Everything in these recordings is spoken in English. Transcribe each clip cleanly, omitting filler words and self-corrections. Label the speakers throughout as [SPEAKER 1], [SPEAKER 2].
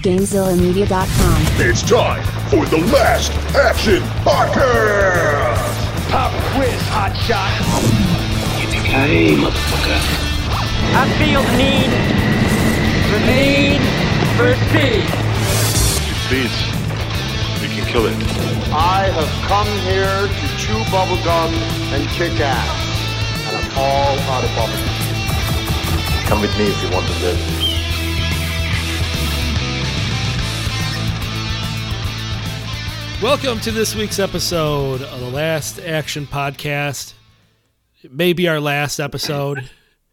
[SPEAKER 1] GameZillaMedia.com.
[SPEAKER 2] It's time for the Last Action Podcast!
[SPEAKER 3] Pop quiz, hotshot.
[SPEAKER 4] Yippee-ki-yay, motherfucker.
[SPEAKER 3] I feel the need for speed.
[SPEAKER 5] Speeds, we can kill it.
[SPEAKER 6] I have come here to chew bubblegum and kick ass. And I'm all out of bubblegum.
[SPEAKER 7] Come with me if you want to live.
[SPEAKER 8] Welcome to this week's episode of the Last Action Podcast. It may be our last episode.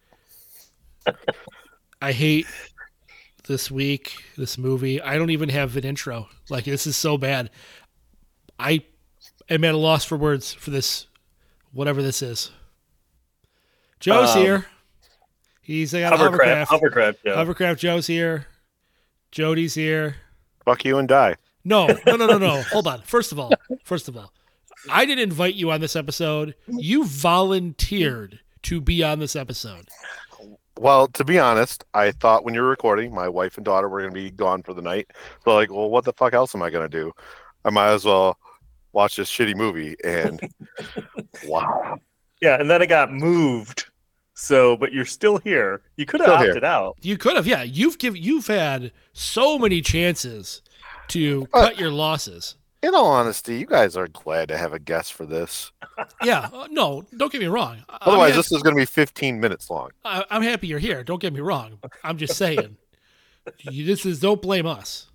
[SPEAKER 8] I hate this movie. I don't even have an intro. Like, this is so bad. I am at a loss for words for this, whatever this is. Joe's here. He's got
[SPEAKER 9] Hovercraft.
[SPEAKER 8] Hovercraft Joe's here. Jody's here.
[SPEAKER 5] Fuck you and die.
[SPEAKER 8] No. Hold on. First of all, I didn't invite you on this episode. You volunteered to be on this episode.
[SPEAKER 5] Well, to be honest, I thought when you were recording, my wife and daughter were going to be gone for the night. So, like, well, what the fuck else am I going to do? I might as well watch this shitty movie. And wow.
[SPEAKER 9] Yeah, and then it got moved. So, but you're still here. You could have opted out.
[SPEAKER 8] You could have, yeah. You've had so many chances to cut your losses.
[SPEAKER 5] In all honesty, you guys are glad to have a guest for this.
[SPEAKER 8] Yeah, no, don't get me wrong.
[SPEAKER 5] Otherwise, this is going to be 15 minutes long.
[SPEAKER 8] I'm happy you're here. Don't get me wrong. I'm just saying, don't blame us.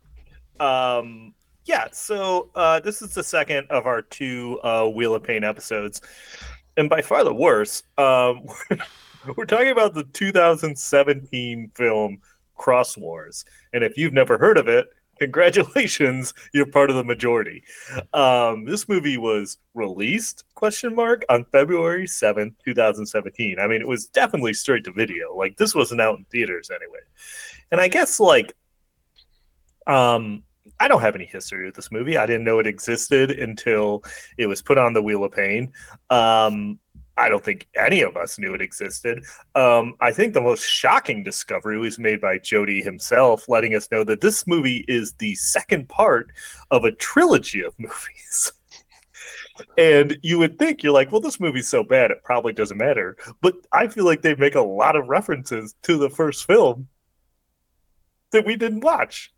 [SPEAKER 9] Yeah. So this is the second of our two Wheel of Pain episodes, and by far the worst. We're talking about the 2017 film Cross Wars, and if you've never heard of it, congratulations, you're part of the majority. This movie was released, on February 7th, 2017. I mean, it was definitely straight to video. Like, this wasn't out in theaters anyway. And I guess, like, I don't have any history with this movie. I didn't know it existed until it was put on the Wheel of Pain. I don't think any of us knew it existed. I think the most shocking discovery was made by Jody himself, letting us know that this movie is the second part of a trilogy of movies. And you would think, you're like, well, this movie's so bad, it probably doesn't matter. But I feel like they make a lot of references to the first film that we didn't watch.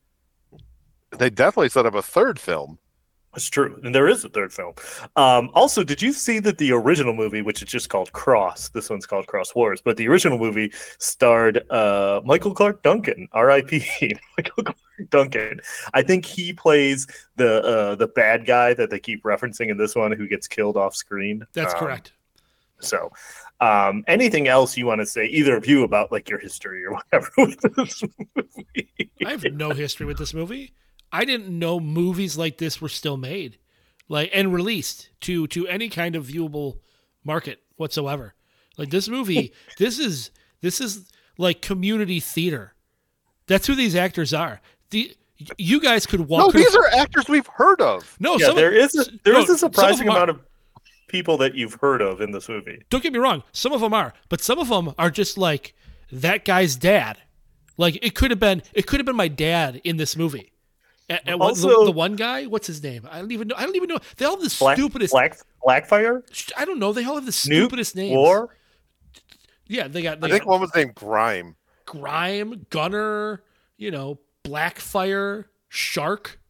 [SPEAKER 5] They definitely set up a third film.
[SPEAKER 9] It's true. And there is a third film. Also, did you see that the original movie, which is just called Cross, this one's called Cross Wars, but the original movie starred Michael Clark Duncan, R.I.P. Michael Clark Duncan. I think he plays the bad guy that they keep referencing in this one who gets killed off screen.
[SPEAKER 8] That's correct.
[SPEAKER 9] So anything else you want to say, either of you, about like your history or whatever with this movie?
[SPEAKER 8] I have no history with this movie. I didn't know movies like this were still made, like, and released to any kind of viewable market whatsoever. Like, this movie, this is like community theater. That's who these actors are. You guys could walk.
[SPEAKER 5] No, these are actors we've heard of.
[SPEAKER 9] No, yeah, there is a surprising amount of people that you've heard of in this movie.
[SPEAKER 8] Don't get me wrong, some of them are, but some of them are just like that guy's dad. Like, it could have been my dad in this movie. And also, the one guy, what's his name? I don't even know. They all have the stupidest.
[SPEAKER 9] Blackfire?
[SPEAKER 8] I don't know. They all have the stupidest names.
[SPEAKER 9] War?
[SPEAKER 8] Yeah,
[SPEAKER 5] I think one was named Grime.
[SPEAKER 8] Grime, Gunner, Blackfire, Shark,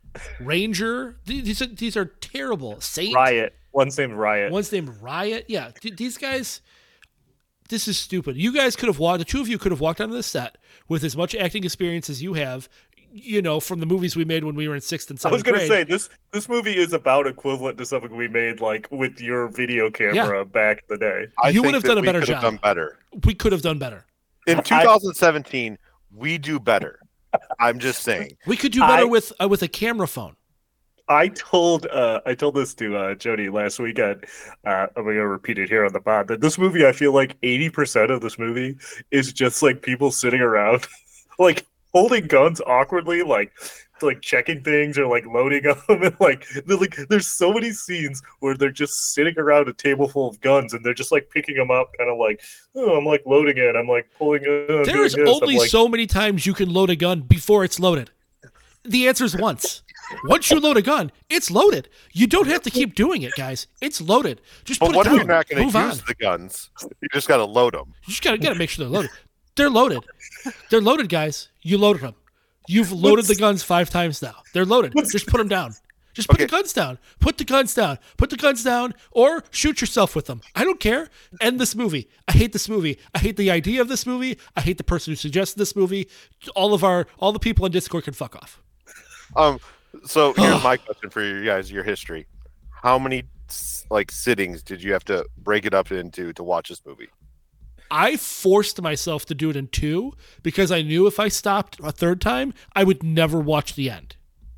[SPEAKER 8] Ranger. These are terrible. Saint.
[SPEAKER 9] Riot. One's named Riot.
[SPEAKER 8] Yeah, these guys. This is stupid. You guys could have walked. The two of you could have walked onto the set with as much acting experience as you have. From the movies we made when we were in 6th and 7th grade. I was going
[SPEAKER 9] to say, this movie is about equivalent to something we made, like, with your video camera back in the day.
[SPEAKER 8] You would have done a better job.
[SPEAKER 5] Done better.
[SPEAKER 8] We could have done better.
[SPEAKER 5] In 2017, we do better. I'm just saying.
[SPEAKER 8] We could do better with a camera phone.
[SPEAKER 9] I told this to Jody last weekend. I'm going to repeat it here on the pod, that this movie, I feel like 80% of this movie is just, like, people sitting around, like, holding guns awkwardly, like checking things or like loading them, and like there's so many scenes where they're just sitting around a table full of guns and they're just like picking them up, kind of like, oh, I'm like loading it, I'm like pulling it.
[SPEAKER 8] There is only so many times you can load a gun before it's loaded. The answer is once. Once you load a gun, it's loaded. You don't have to keep doing it, guys. It's loaded. Just put it down.
[SPEAKER 5] But what if you're not going to
[SPEAKER 8] Move
[SPEAKER 5] use
[SPEAKER 8] on.
[SPEAKER 5] the guns? You just got to load them.
[SPEAKER 8] You just gotta make sure they're loaded. They're loaded. They're loaded, guys. You loaded them. You've loaded the guns 5 times now. They're loaded. Just put them down. Just put the guns down. Put the guns down. Put the guns down, or shoot yourself with them. I don't care. End this movie. I hate this movie. I hate the idea of this movie. I hate the person who suggested this movie. All the people on Discord can fuck off.
[SPEAKER 5] So here's my question for you guys: your history. How many sittings did you have to break it up into to watch this movie?
[SPEAKER 8] I forced myself to do it in 2 because I knew if I stopped a third time, I would never watch the end.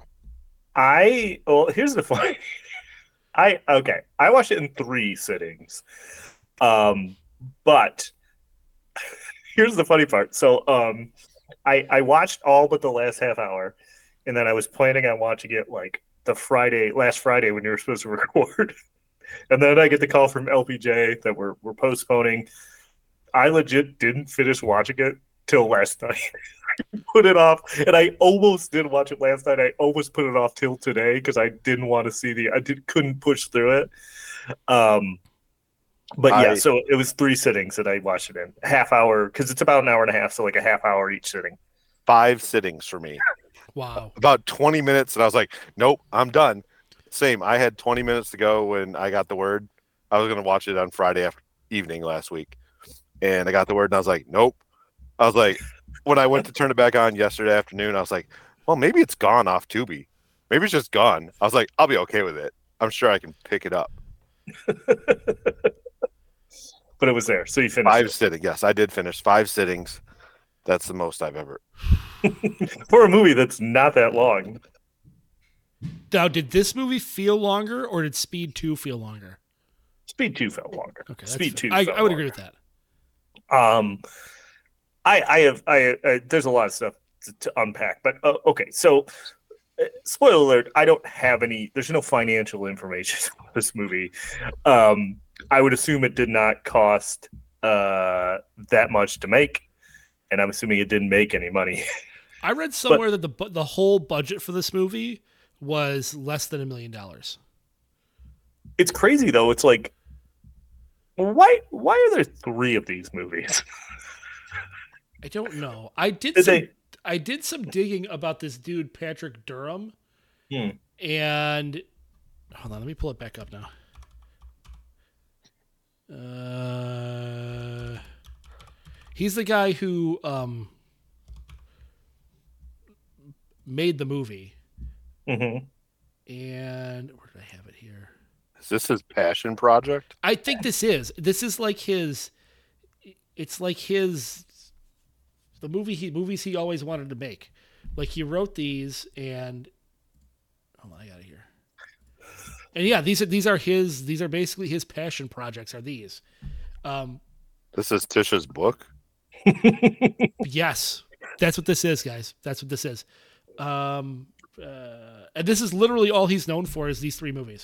[SPEAKER 9] Here's the funny. I watched it in 3 sittings, but here's the funny part. So I watched all but the last half hour, and then I was planning on watching it like last Friday when you were supposed to record, and then I get the call from LPJ that we're postponing. I legit didn't finish watching it till last night. I put it off, and I almost did watch it last night. I almost put it off till today because I didn't want to see couldn't push through it. So it was 3 sittings that I watched it in. Half hour, because it's about an hour and a half, so like a half hour each sitting.
[SPEAKER 5] 5 sittings for me.
[SPEAKER 8] Wow.
[SPEAKER 5] About 20 minutes, and I was like, nope, I'm done. Same. I had 20 minutes to go when I got the word. I was going to watch it on Friday evening last week. And I got the word, and I was like, nope. I was like, when I went to turn it back on yesterday afternoon, I was like, well, maybe it's gone off Tubi. Maybe it's just gone. I was like, I'll be okay with it. I'm sure I can pick it up.
[SPEAKER 9] But it was there, so you finished
[SPEAKER 5] 5
[SPEAKER 9] it.
[SPEAKER 5] sittings. Yes, I did finish 5 sittings. That's the most I've ever.
[SPEAKER 9] For a movie that's not that long.
[SPEAKER 8] Now, did this movie feel longer, or did Speed 2 feel longer?
[SPEAKER 9] Speed 2 felt longer.
[SPEAKER 8] Okay,
[SPEAKER 9] Speed 2
[SPEAKER 8] I
[SPEAKER 9] felt
[SPEAKER 8] would
[SPEAKER 9] longer.
[SPEAKER 8] agree with that.
[SPEAKER 9] I there's a lot of stuff to unpack, but okay. So, spoiler alert: I don't have any. There's no financial information on this movie. I would assume it did not cost that much to make, and I'm assuming it didn't make any money.
[SPEAKER 8] I read somewhere that the whole budget for this movie was less than $1 million.
[SPEAKER 9] It's crazy though. It's like, why are there 3 of these movies?
[SPEAKER 8] I don't know. I did some digging about this dude Patrick Durham, and hold on, let me pull it back up now. He's the guy who made the movie.
[SPEAKER 9] Mm-hmm.
[SPEAKER 8] And where did I have it here?
[SPEAKER 5] Is this his passion project?
[SPEAKER 8] I think this is like his. It's like the movies he always wanted to make. Like he wrote these, and hold on, I got it here. And yeah, these are basically his passion projects. Are these?
[SPEAKER 5] This is Tisha's book.
[SPEAKER 8] Yes, that's what this is, guys. That's what this is. And this is literally all he's known for is these 3 movies.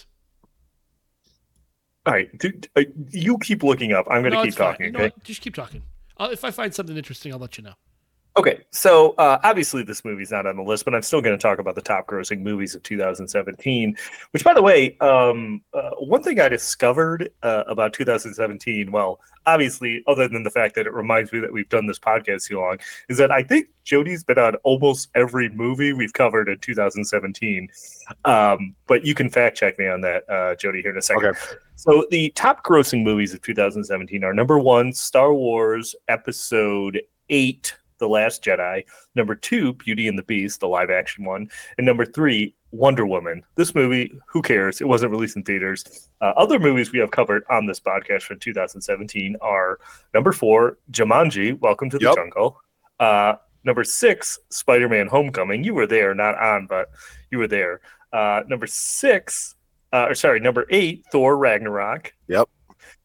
[SPEAKER 9] All right, dude, you keep looking up. I'm going to keep talking.
[SPEAKER 8] Okay, just keep talking. If I find something interesting, I'll let you know.
[SPEAKER 9] Okay, so obviously this movie's not on the list, but I'm still going to talk about the top grossing movies of 2017, which, by the way, one thing I discovered about 2017, well, obviously, other than the fact that it reminds me that we've done this podcast too long, is that I think Jody's been on almost every movie we've covered in 2017. But you can fact check me on that, Jody, here in a second.
[SPEAKER 5] Okay.
[SPEAKER 9] So the top grossing movies of 2017 are number 1, Star Wars Episode 8, The Last Jedi. Number 2, Beauty and the Beast, the live action one. And number 3, Wonder Woman. This movie, who cares? It wasn't released in theaters. Other movies we have covered on this podcast for 2017 are number 4, Jumanji, Welcome to the Jungle. Number 6, Spider-Man Homecoming. You were there, not on, but you were there. Number 8, Thor Ragnarok.
[SPEAKER 5] Yep.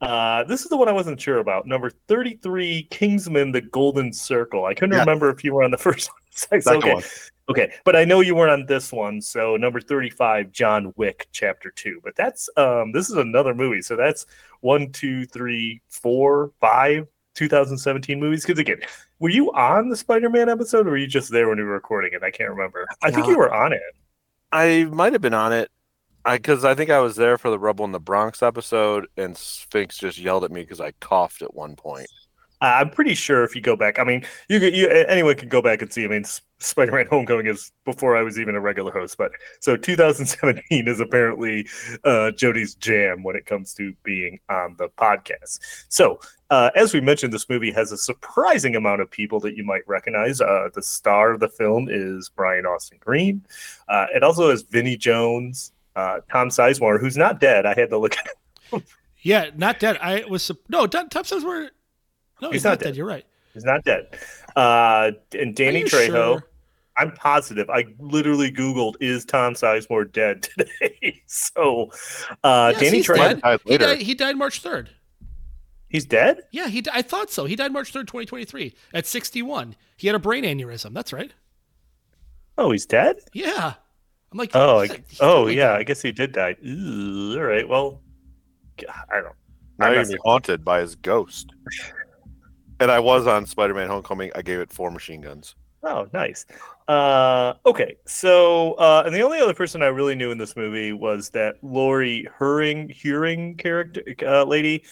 [SPEAKER 9] This is the one I wasn't sure about. Number 33, Kingsman: The Golden Circle. I couldn't remember if you were on the first one.
[SPEAKER 5] Second one.
[SPEAKER 9] Okay, but I know you weren't on this one. So number 35, John Wick Chapter 2. But that's this is another movie. So that's 1, 2, 3, 4, 5 2017 movies. Because again, were you on the Spider-Man episode, or were you just there when we were recording it? I can't remember. I think you were on it.
[SPEAKER 5] I might have been on it. Because I think I was there for the Rebel in the Bronx episode, and Sphinx just yelled at me because I coughed at one point.
[SPEAKER 9] I'm pretty sure if you go back, I mean, anyone can go back and see. I mean, Spider-Man: Homecoming is before I was even a regular host, but so 2017 is apparently Jody's jam when it comes to being on the podcast. So, as we mentioned, this movie has a surprising amount of people that you might recognize. The star of the film is Brian Austin Green. It also has Vinnie Jones, Tom Sizemore, who's not dead. I had to look at him.
[SPEAKER 8] Yeah, not dead. Tom Sizemore. No, he's not dead. You're right.
[SPEAKER 9] He's not dead. And Danny Trejo.
[SPEAKER 8] Sure?
[SPEAKER 9] I'm positive. I literally Googled, is Tom Sizemore dead today? So,
[SPEAKER 8] Yes,
[SPEAKER 9] Danny
[SPEAKER 8] he's
[SPEAKER 9] Trejo.
[SPEAKER 8] dead. He died March 3rd.
[SPEAKER 9] He's dead?
[SPEAKER 8] Yeah, I thought so. He died March 3rd, 2023 at 61. He had a brain aneurysm. That's right.
[SPEAKER 9] Oh, he's dead?
[SPEAKER 8] Yeah. I'm like,
[SPEAKER 9] yeah. I guess he did die. Ooh, all right. Well, I don't know.
[SPEAKER 5] Now you're gonna be haunted by his ghost. And I was on Spider-Man: Homecoming. I gave it 4 machine guns.
[SPEAKER 9] Oh, nice. Okay, so and the only other person I really knew in this movie was that Lori Hearing character lady.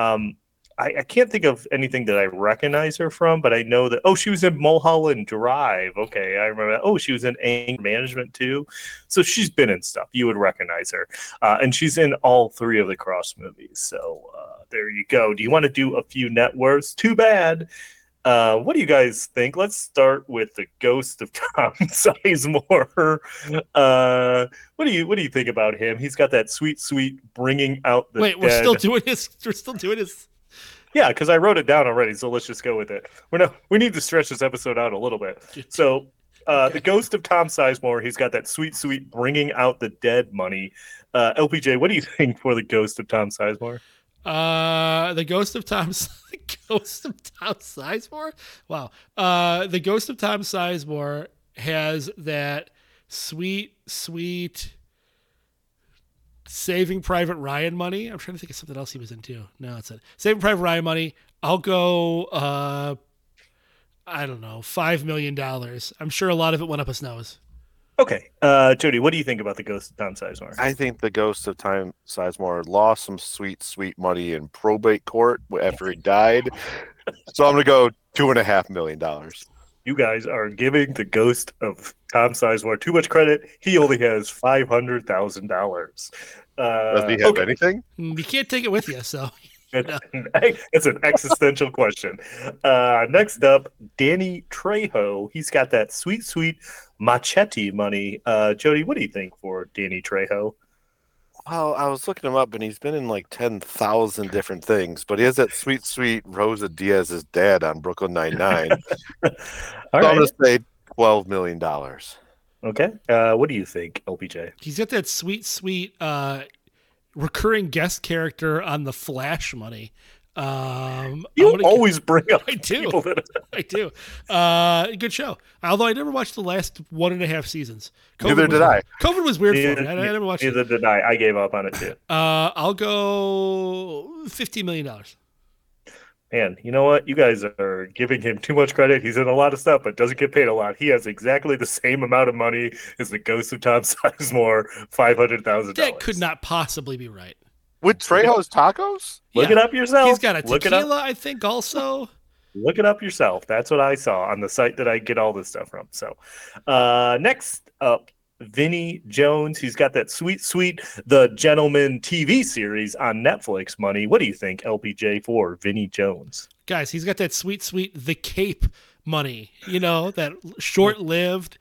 [SPEAKER 9] I can't think of anything that I recognize her from, but I know that, she was in Mulholland Drive. Okay, I remember that. Oh, she was in Anger Management too. So she's been in stuff. You would recognize her. And she's in all 3 of the Cross movies. So there you go. Do you want to do a few net worths? Too bad. What do you guys think? Let's start with the ghost of Tom Sizemore. What do you think about him? He's got that sweet bringing out the dead.
[SPEAKER 8] We're still doing his.
[SPEAKER 9] Yeah, because I wrote it down already, so let's just go with it. We need to stretch this episode out a little bit. So, the ghost of Tom Sizemore, he's got that sweet bringing out the dead money. LPJ, what do you think for the ghost of Tom Sizemore?
[SPEAKER 8] The ghost of Tom Sizemore? Wow. The ghost of Tom Sizemore has that sweet Saving Private Ryan money. I'm trying to think of something else he was in too. No, that's it. Saving Private Ryan money. I'll go, I don't know, $5 million. I'm sure a lot of it went up his nose.
[SPEAKER 9] Okay. Jody, what do you think about the ghost of Tom Sizemore?
[SPEAKER 5] I think the ghost of Tom Sizemore lost some sweet money in probate court after he died. So I'm going to go $2.5 million.
[SPEAKER 9] You guys are giving the ghost of Tom Sizemore too much credit. He only has $500,000.
[SPEAKER 5] Does he have anything?
[SPEAKER 8] You can't take it with you, so.
[SPEAKER 9] It's an existential question. Next up, Danny Trejo. He's got that sweet machete money. Jody, what do you think for Danny Trejo?
[SPEAKER 5] Well, I was looking him up, and he's been in like 10,000 different things, but he has that sweet Rosa Diaz's dad on Brooklyn Nine-Nine.
[SPEAKER 9] I'm
[SPEAKER 5] going to say $12 million.
[SPEAKER 9] Okay. What do you think, LPJ?
[SPEAKER 8] He's got that sweet recurring guest character on The Flash money.
[SPEAKER 9] You always bring up people that
[SPEAKER 8] I do. Good show. Although I never watched the last 1.5 seasons.
[SPEAKER 5] Neither did I.
[SPEAKER 8] COVID was weird for me. I never watched it.
[SPEAKER 9] Neither did I. I gave up on it too.
[SPEAKER 8] I'll go $15 million.
[SPEAKER 9] Man, you know what? You guys are giving him too much credit. He's in a lot of stuff, but doesn't get paid a lot. He has exactly the same amount of money as the ghost of Tom Sizemore, $500,000.
[SPEAKER 8] That could not possibly be right.
[SPEAKER 5] With Trejo's tacos?
[SPEAKER 9] Look it up yourself.
[SPEAKER 8] He's got a tequila, I think, also.
[SPEAKER 9] Look it up yourself. That's what I saw on the site that I get all this stuff from. So, next up, Vinnie Jones. He's got that sweet The Gentleman TV series on Netflix money. What do you think, LPJ, for Vinnie Jones?
[SPEAKER 8] Guys, he's got that sweet The Cape money. You know, that short-lived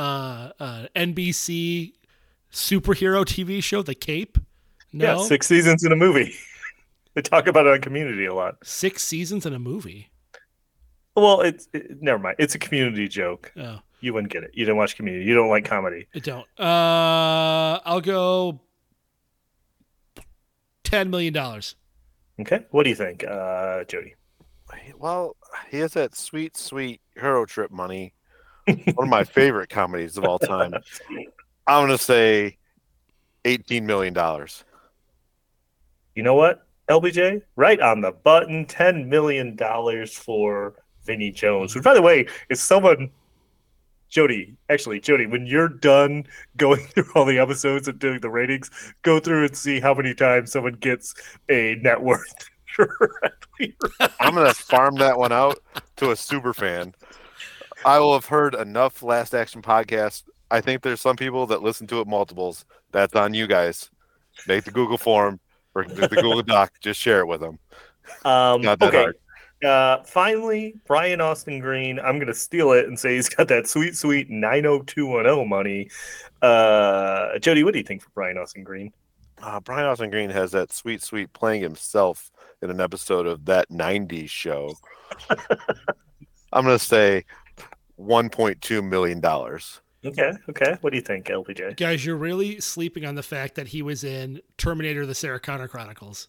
[SPEAKER 8] NBC superhero TV show, The Cape. No?
[SPEAKER 9] Yeah, 6 seasons in a movie. They talk about it on Community a lot.
[SPEAKER 8] 6 seasons in a movie?
[SPEAKER 9] Well, never mind. It's a Community joke.
[SPEAKER 8] Oh.
[SPEAKER 9] You wouldn't get it. You didn't watch Community. You don't like comedy.
[SPEAKER 8] I don't. I'll go $10 million.
[SPEAKER 9] Okay. What do you think, Jody?
[SPEAKER 5] Well, he has that sweet, sweet Hero Trip money. One of my favorite comedies of all time. I'm going to say $18 million.
[SPEAKER 9] You know what, LBJ? Right on the button. $10 million for Vinny Jones. Which, by the way, is someone. Jody, when you're done going through all the episodes and doing the ratings, go through and see how many times someone gets a net worth correctly.
[SPEAKER 5] I'm going to farm that one out to a super fan. I will have heard enough Last Action podcast. I think there's some people that listen to it multiples. That's on you guys. Make the Google form or the Google Doc. Just share it with them. Not that hard.
[SPEAKER 9] Finally, Brian Austin Green. I'm going to steal it and say he's got that sweet, sweet 90210 money. Jody, what do you think for Brian Austin Green?
[SPEAKER 5] Brian Austin Green has that sweet, sweet playing himself in an episode of That 90s Show. I'm going to say $1.2 million.
[SPEAKER 9] Okay. What do you think, LPJ?
[SPEAKER 8] Guys, you're really sleeping on the fact that he was in Terminator: The Sarah Connor Chronicles.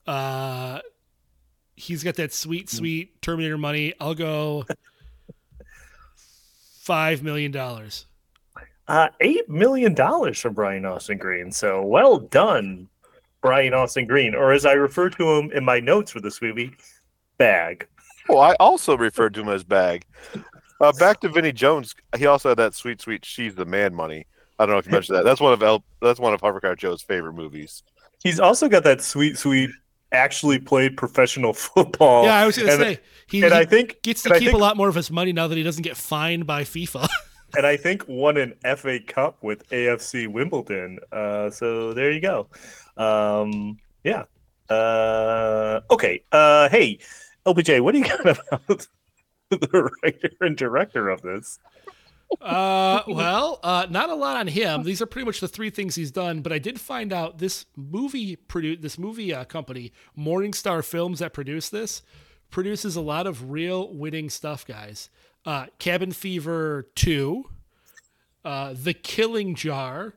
[SPEAKER 8] He's got that sweet, sweet Terminator money. I'll go $5 million.
[SPEAKER 9] $8 million from Brian Austin Green. So well done, Brian Austin Green, or as I refer to him in my notes for this movie, Bag.
[SPEAKER 5] Oh, I also referred to him as Bag. Back to Vinny Jones. He also had that sweet, sweet "She's the Man" money. I don't know if you mentioned that. That's one of Hovercraft Joe's favorite movies.
[SPEAKER 9] He's also got that sweet, sweet. Actually played professional football.
[SPEAKER 8] Yeah, I was going to say he
[SPEAKER 9] I think
[SPEAKER 8] gets to keep a lot more of his money now that he doesn't get fined by FIFA.
[SPEAKER 9] And I think won an FA Cup with AFC Wimbledon. So there you go. Yeah. Okay. Hey, LPJ, what do you got about the writer and director of this?
[SPEAKER 8] Not a lot on him. These are pretty much the three things he's done. But I did find out this movie company, Morningstar Films, that produced this, produces a lot of real winning stuff, guys. Cabin Fever 2, The Killing Jar,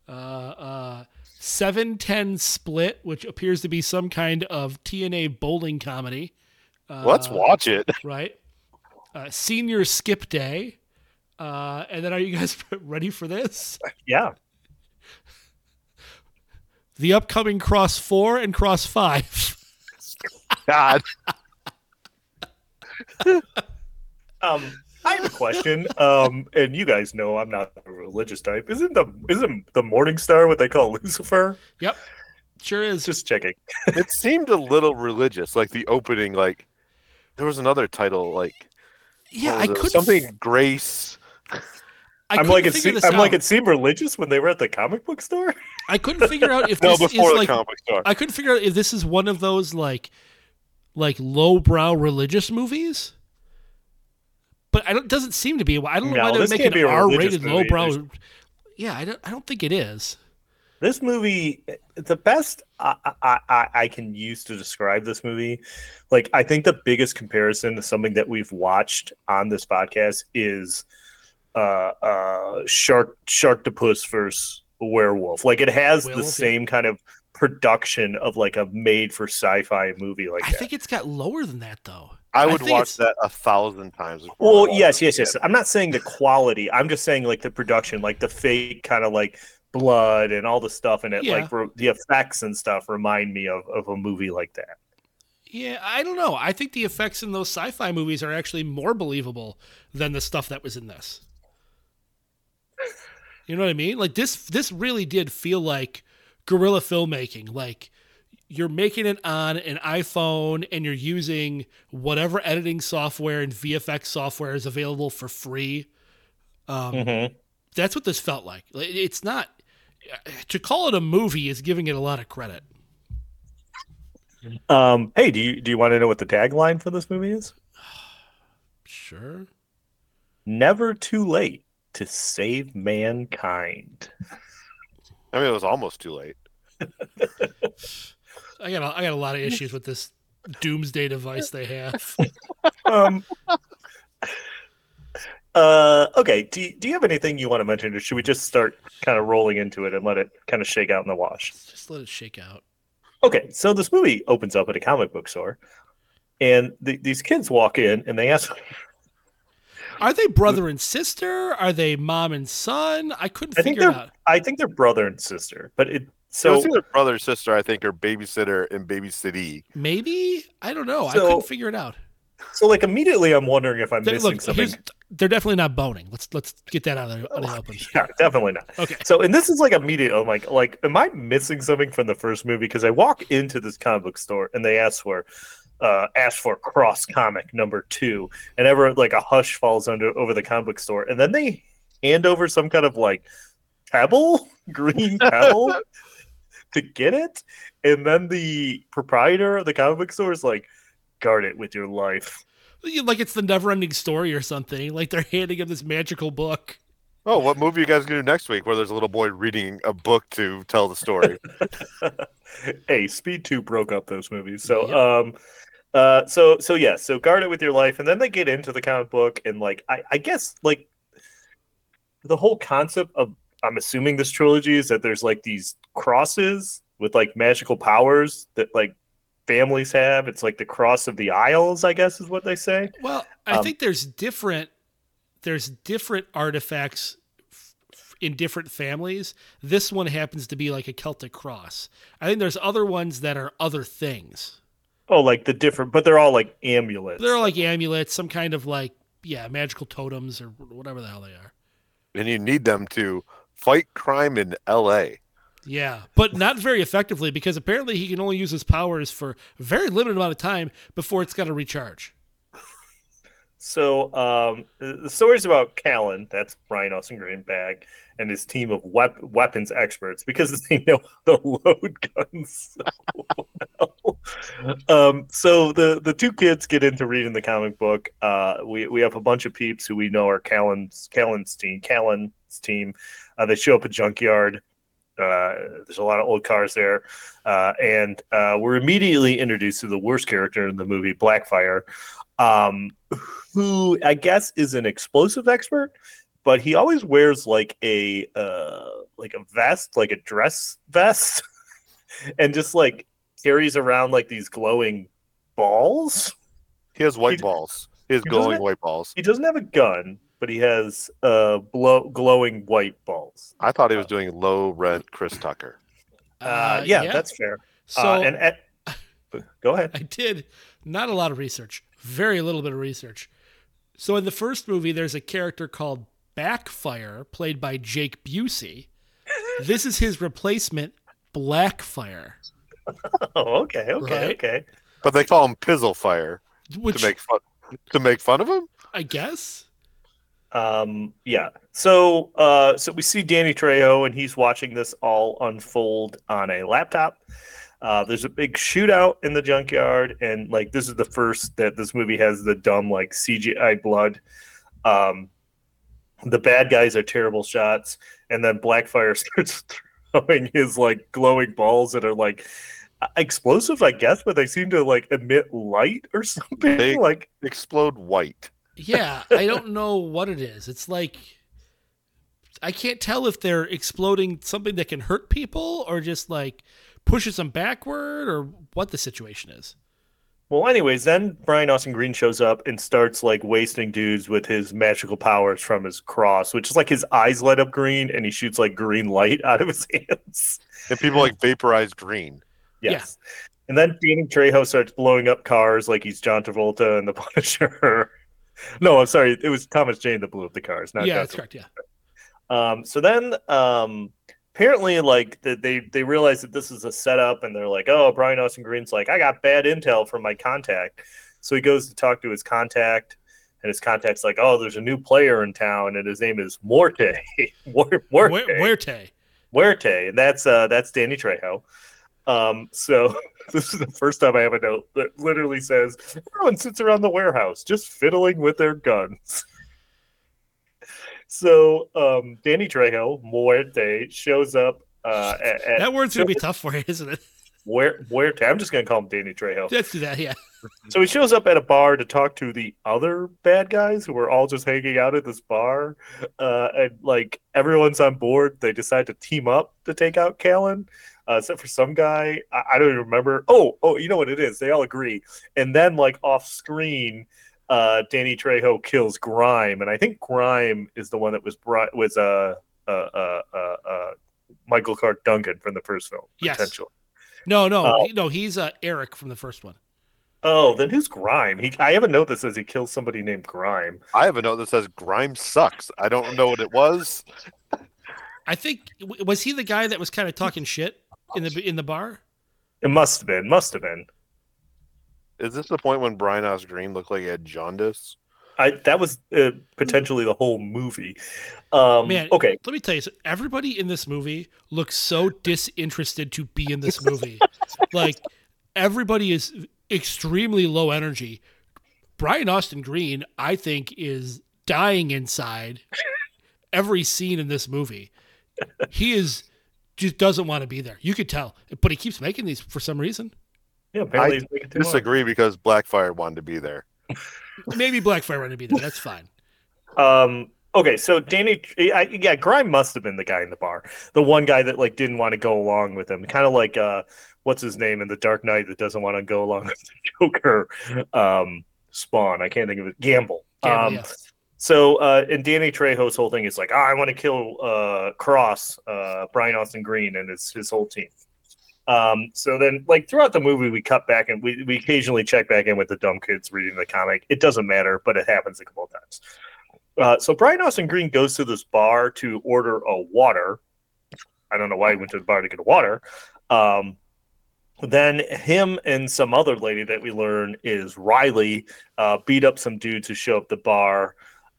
[SPEAKER 8] 7-10 Split, which appears to be some kind of TNA bowling comedy.
[SPEAKER 5] Let's watch it.
[SPEAKER 8] Right. Senior Skip Day. And then are you guys ready for this?
[SPEAKER 9] Yeah.
[SPEAKER 8] The upcoming Cross 4 and Cross 5.
[SPEAKER 5] God.
[SPEAKER 9] I have a question. And you guys know I'm not a religious type. Isn't the Morning Star what they call Lucifer?
[SPEAKER 8] Yep. Sure is.
[SPEAKER 9] Just checking.
[SPEAKER 5] It seemed a little religious, like the opening, like there was another title, like
[SPEAKER 8] I couldn't
[SPEAKER 5] something Grace.
[SPEAKER 9] It seemed religious when they were at the comic book store.
[SPEAKER 8] I couldn't figure out if
[SPEAKER 5] No,
[SPEAKER 8] this
[SPEAKER 5] before
[SPEAKER 8] is
[SPEAKER 5] the
[SPEAKER 8] like
[SPEAKER 5] comic book store.
[SPEAKER 8] I couldn't figure out if this is one of those like lowbrow religious movies. But it doesn't seem to be. I don't know why they would make an R-rated lowbrow. Yeah, I don't think it is.
[SPEAKER 9] This movie, the best I can use to describe this movie, like I think the biggest comparison to something that we've watched on this podcast is Sharktopus versus Werewolf. Like it has the same kind of production of like a made for sci-fi movie like that.
[SPEAKER 8] I think it's got lower than that though.
[SPEAKER 5] I would watch that 1,000 times.
[SPEAKER 9] Well, yes. I'm not saying the quality. I'm just saying like the production, like the fake kind of like blood and all the stuff in it, like the effects and stuff remind me of a movie like that.
[SPEAKER 8] Yeah, I don't know. I think the effects in those sci-fi movies are actually more believable than the stuff that was in this. You know what I mean? Like this really did feel like guerrilla filmmaking. Like you're making it on an iPhone and you're using whatever editing software and VFX software is available for free. That's what this felt like. It's not to call it a movie is giving it a lot of credit.
[SPEAKER 9] Hey, do you want to know what the tagline for this movie is?
[SPEAKER 8] Sure.
[SPEAKER 9] Never too late to save mankind.
[SPEAKER 5] I mean, it was almost too late.
[SPEAKER 8] I got a lot of issues with this doomsday device they have.
[SPEAKER 9] Okay. Do you have anything you want to mention, or should we just start kind of rolling into it and let it kind of shake out in the wash?
[SPEAKER 8] Just let it shake out.
[SPEAKER 9] Okay, so this movie opens up at a comic book store, and these kids walk in and they ask,
[SPEAKER 8] Are they brother and sister? Are they mom and son? I couldn't
[SPEAKER 9] I think
[SPEAKER 8] figure it out.
[SPEAKER 9] I think they're brother and sister, but
[SPEAKER 5] So
[SPEAKER 9] so
[SPEAKER 5] it's either brother or sister, I think, or babysitter and babysitee.
[SPEAKER 8] Maybe? I don't know. I
[SPEAKER 9] So-
[SPEAKER 8] couldn't figure it out.
[SPEAKER 9] so like immediately I'm wondering if I'm missing
[SPEAKER 8] Look,
[SPEAKER 9] something.
[SPEAKER 8] they're definitely not boning. Let's get that out of the open.
[SPEAKER 9] Yeah, definitely not.
[SPEAKER 8] Okay.
[SPEAKER 9] So, and this is like immediate. I'm like, am I missing something from the first movie? Because I walk into this comic book store and they ask for Cross Comic #2, and ever like a hush falls over the comic book store, and then they hand over some kind of like green pebble to get it, and then the proprietor of the comic book store is like, guard it with your life.
[SPEAKER 8] Like it's the never-ending story or something. Like they're handing him this magical book.
[SPEAKER 5] Oh, what movie you guys gonna do next week? Where there's a little boy reading a book to tell the story.
[SPEAKER 9] Hey, Speed 2 broke up those movies. So, so guard it with your life, and then they get into the comic book, and like I guess like the whole concept of, I'm assuming this trilogy is that there's like these crosses with like magical powers that like families have. It's like the cross of the Isles, I guess is what they say.
[SPEAKER 8] Well, I think there's different artifacts in different families. This one happens to be like a Celtic cross. I think there's other ones that are other things.
[SPEAKER 9] Oh, like the different, but they're all like amulets.
[SPEAKER 8] They're like amulets, some kind of like, magical totems or whatever the hell they are.
[SPEAKER 5] And you need them to fight crime in L.A.
[SPEAKER 8] Yeah, but not very effectively because apparently he can only use his powers for a very limited amount of time before it's got to recharge.
[SPEAKER 9] So the story's about Callan, that's Brian Austin Green Bag, and his team of weapons experts because they know how to load guns so well. So the two kids get into reading the comic book. We have a bunch of peeps who we know are Callan's team. They show up at Junkyard. There's a lot of old cars there, and we're immediately introduced to the worst character in the movie, Blackfire, who I guess is an explosive expert, but he always wears like a vest, like a dress vest, and just like carries around like these glowing balls.
[SPEAKER 5] He has white balls. He has glowing white balls.
[SPEAKER 9] He doesn't have a gun, but he has glowing white balls.
[SPEAKER 5] I thought he was doing low rent Chris Tucker.
[SPEAKER 9] Yeah, that's fair.
[SPEAKER 8] So
[SPEAKER 9] go ahead.
[SPEAKER 8] I did not a lot of research, very little bit of research. So in the first movie, there's a character called Backfire, played by Jake Busey. This is his replacement, Blackfire.
[SPEAKER 9] Oh, okay.
[SPEAKER 5] But they call him Pizzlefire to make fun of him.
[SPEAKER 8] I guess.
[SPEAKER 9] Yeah. So we see Danny Trejo, and he's watching this all unfold on a laptop. There's a big shootout in the junkyard, and like this is the first that this movie has the dumb like CGI blood. The bad guys are terrible shots, and then Blackfire starts throwing his like glowing balls that are like explosive, I guess, but they seem to like emit light or something.
[SPEAKER 5] They
[SPEAKER 9] like
[SPEAKER 5] explode white.
[SPEAKER 8] Yeah, I don't know what it is. It's like I can't tell if they're exploding something that can hurt people or just like pushes them backward or what the situation is.
[SPEAKER 9] Well, anyways, then Brian Austin Green shows up and starts like wasting dudes with his magical powers from his cross, which is like his eyes light up green and he shoots like green light out of his hands.
[SPEAKER 5] And people like vaporize green.
[SPEAKER 9] Yes. Yeah. And then Danny Trejo starts blowing up cars like he's John Travolta and the Punisher. No, I'm sorry. It was Thomas Jane that blew up the cars. Not
[SPEAKER 8] that's correct.
[SPEAKER 9] Yeah. So then apparently like they realize that this is a setup and they're like, oh, Brian Austin Green's like, I got bad intel from my contact. So he goes to talk to his contact and his contact's like, oh, there's a new player in town and his name is Muerte. Muerte. And that's Danny Trejo. So this is the first time I have a note that literally says everyone sits around the warehouse just fiddling with their guns. So Danny Trejo, Muerte, shows up.
[SPEAKER 8] That word's going to be tough for you, isn't it?
[SPEAKER 9] Muerte. I'm just going to call him Danny Trejo.
[SPEAKER 8] Let's do that, yeah.
[SPEAKER 9] So he shows up at a bar to talk to the other bad guys who are all just hanging out at this bar. And like everyone's on board. They decide to team up to take out Callan. except for some guy. I don't even remember. Oh, you know what it is? They all agree. And then, like, off screen, Danny Trejo kills Grime, and I think Grime is the one that was Michael Clark Duncan from the first film.
[SPEAKER 8] Yes.
[SPEAKER 9] Potentially.
[SPEAKER 8] No, he's Eric from the first one.
[SPEAKER 9] Oh, then who's Grime? I have a note that says he kills somebody named Grime.
[SPEAKER 5] I have a note that says Grime sucks. I don't know what it was.
[SPEAKER 8] I think was he the guy that was kind of talking shit in the bar?
[SPEAKER 9] It must have been.
[SPEAKER 5] Is this the point when Brian Austin Green looked like he had jaundice?
[SPEAKER 9] That was potentially the whole movie.
[SPEAKER 8] Man,
[SPEAKER 9] okay.
[SPEAKER 8] Let me tell you, everybody in this movie looks so disinterested to be in this movie. Like, everybody is extremely low energy. Brian Austin Green, I think, is dying inside every scene in this movie. He just doesn't want to be there. You could tell, but he keeps making these for some reason.
[SPEAKER 9] Yeah, apparently
[SPEAKER 5] I
[SPEAKER 9] he's making too
[SPEAKER 5] disagree because Blackfire wanted to be there.
[SPEAKER 8] Maybe Blackfire wanted to be there. That's fine.
[SPEAKER 9] Okay, so Grime must have been the guy in the bar, the one guy that like didn't want to go along with him, kind of like what's his name in The Dark Knight that doesn't want to go along with the Joker. Spawn, I can't think of it. Gamble.
[SPEAKER 8] Yeah.
[SPEAKER 9] So in Danny Trejo's whole thing is like, I want to kill Cross, Brian Austin Green, and his whole team. So then, like, throughout the movie, we cut back and we occasionally check back in with the dumb kids reading the comic. It doesn't matter, but it happens a couple of times. So Brian Austin Green goes to this bar to order a water. I don't know why he went to the bar to get a water. Then him and some other lady that we learn is Riley beat up some dudes who show up at the bar.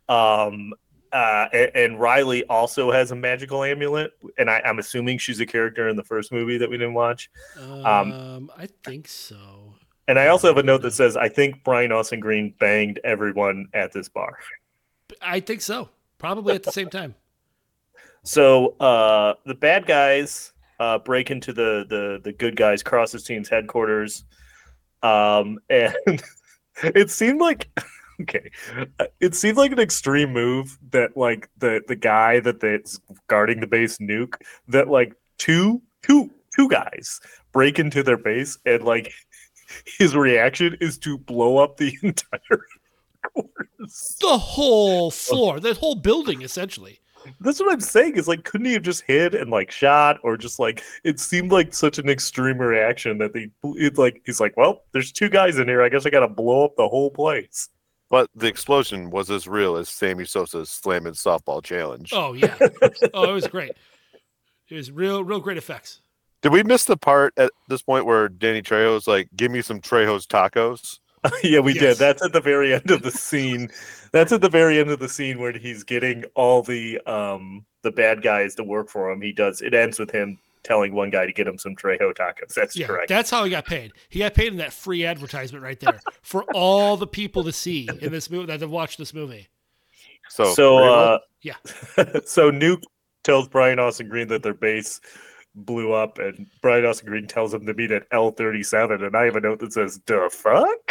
[SPEAKER 9] And Riley also has a magical amulet, and I'm assuming she's a character in the first movie that we didn't watch.
[SPEAKER 8] I think so.
[SPEAKER 9] And I also have a note that says, I think Brian Austin Green banged everyone at this bar.
[SPEAKER 8] I think so. Probably at the same time.
[SPEAKER 9] So the bad guys break into the good guys, Cross's team's headquarters. And it seemed like... Okay, it seemed like an extreme move that like the guy that's guarding the base nuke, that like two guys break into their base and like his reaction is to blow up the entire course.
[SPEAKER 8] The whole floor, the whole building, essentially.
[SPEAKER 9] That's what I'm saying, is like, couldn't he have just hid and like shot, or just like, it seemed like such an extreme reaction that he's like, well, there's two guys in here, I guess I gotta blow up the whole place.
[SPEAKER 5] But the explosion was as real as Sammy Sosa's slamming softball challenge.
[SPEAKER 8] Oh, yeah. Oh, it was great. It was real great effects.
[SPEAKER 5] Did we miss the part at this point where Danny Trejo's like, give me some Trejo's tacos?
[SPEAKER 9] Yeah, we did. That's at the very end of the scene. That's at the very end of the scene where he's getting all the bad guys to work for him. It ends with him telling one guy to get him some Trejo tacos. That's correct.
[SPEAKER 8] That's how he got paid. He got paid in that free advertisement right there for all the people to see in this movie that have watched this movie.
[SPEAKER 9] So
[SPEAKER 8] yeah.
[SPEAKER 9] So Nuke tells Brian Austin Green that their base blew up, and Brian Austin Green tells him to meet at L37, and I have a note that says, "The fuck?"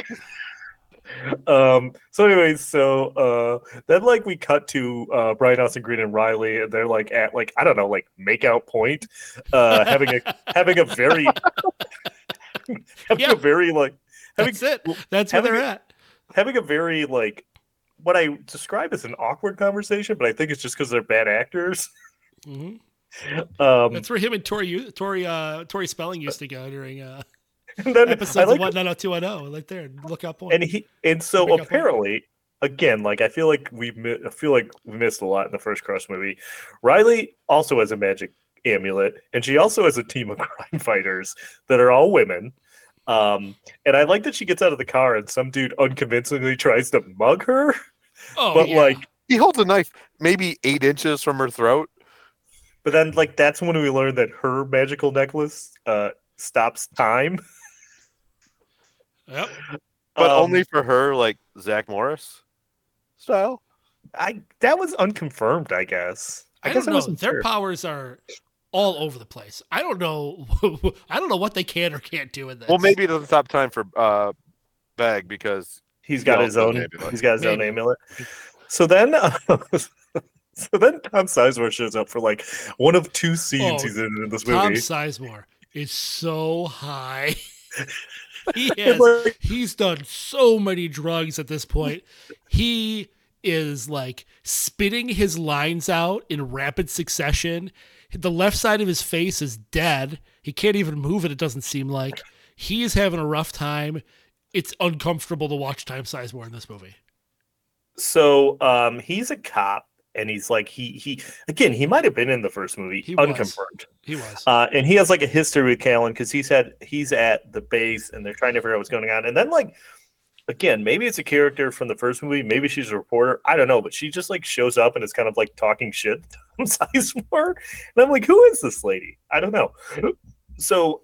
[SPEAKER 9] So anyways, then like we cut to Brian Austin Green and Riley, and they're like at like, I don't know, like makeout point, having a very
[SPEAKER 8] that's it. That's where they're at.
[SPEAKER 9] Having a very like what I describe as an awkward conversation, but I think it's just because they're bad actors.
[SPEAKER 8] Mm-hmm. That's where him and Tori Spelling used to go during
[SPEAKER 9] and then
[SPEAKER 8] episodes of 90210, like there, Lookout Point.
[SPEAKER 9] And so apparently, again, like I feel like we missed a lot in the first Crush movie. Riley also has a magic amulet, and she also has a team of crime fighters that are all women. And I like that she gets out of the car and some dude unconvincingly tries to mug her.
[SPEAKER 8] Oh,
[SPEAKER 9] but
[SPEAKER 8] yeah.
[SPEAKER 9] like
[SPEAKER 5] he holds a knife maybe 8 inches from her throat.
[SPEAKER 9] But then, like, that's when we learned that her magical necklace stops time.
[SPEAKER 8] Yep.
[SPEAKER 5] But only for her, like Zach Morris style.
[SPEAKER 9] That was unconfirmed, I guess.
[SPEAKER 8] I guess know. Their powers are all over the place. I don't know. I don't know what they can or can't do in this.
[SPEAKER 5] Well, maybe it doesn't stop time for Bag because
[SPEAKER 9] he's got his own. Amulet. He's got his own amulet. So then. So then Tom Sizemore shows up for like one of 2 scenes he's in this movie.
[SPEAKER 8] Tom Sizemore is so high. He's done so many drugs at this point. He is like spitting his lines out in rapid succession. The left side of his face is dead. He can't even move it, it doesn't seem like. He is having a rough time. It's uncomfortable to watch Tom Sizemore in this movie.
[SPEAKER 9] So he's a cop, and he's like he might have been in the first movie, unconfirmed.
[SPEAKER 8] He was.
[SPEAKER 9] And he has like a history with Callan because he's at the base and they're trying to figure out what's going on. And then like again, maybe it's a character from the first movie, maybe she's a reporter, I don't know, but she just like shows up and is kind of like talking shit to Tom Sizemore. And I'm like, who is this lady? I don't know. So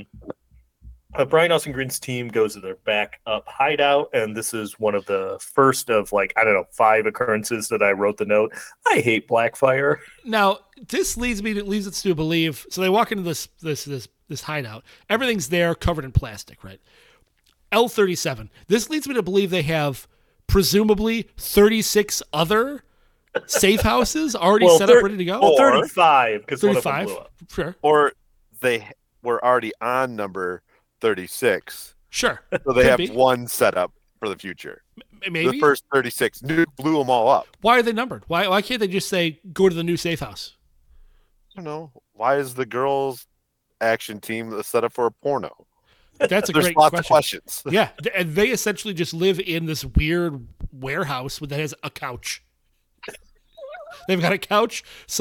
[SPEAKER 9] Brian Austin Green's team goes to their backup hideout, and this is one of the first of 5 occurrences that I wrote the note. I hate Blackfire.
[SPEAKER 8] Now this leads us to believe. So they walk into this hideout. Everything's there, covered in plastic, right? L-37. This leads me to believe they have presumably 36 other safe houses already set up, ready to go.
[SPEAKER 9] Well, 35 because
[SPEAKER 8] 35,
[SPEAKER 9] blew up.
[SPEAKER 8] Sure.
[SPEAKER 5] Or they were already on number 36.
[SPEAKER 8] Sure.
[SPEAKER 5] So they have one set up for the future.
[SPEAKER 8] Maybe
[SPEAKER 5] the first 36 blew them all up.
[SPEAKER 8] Why are they numbered? Why can't they just say go to the new safe house?
[SPEAKER 5] I don't know. Why is the girls' action team set up for a porno?
[SPEAKER 8] That's a
[SPEAKER 5] There's
[SPEAKER 8] great
[SPEAKER 5] lots
[SPEAKER 8] question.
[SPEAKER 5] of questions.
[SPEAKER 8] Yeah, and they essentially just live in this weird warehouse that has a couch. They've got a couch,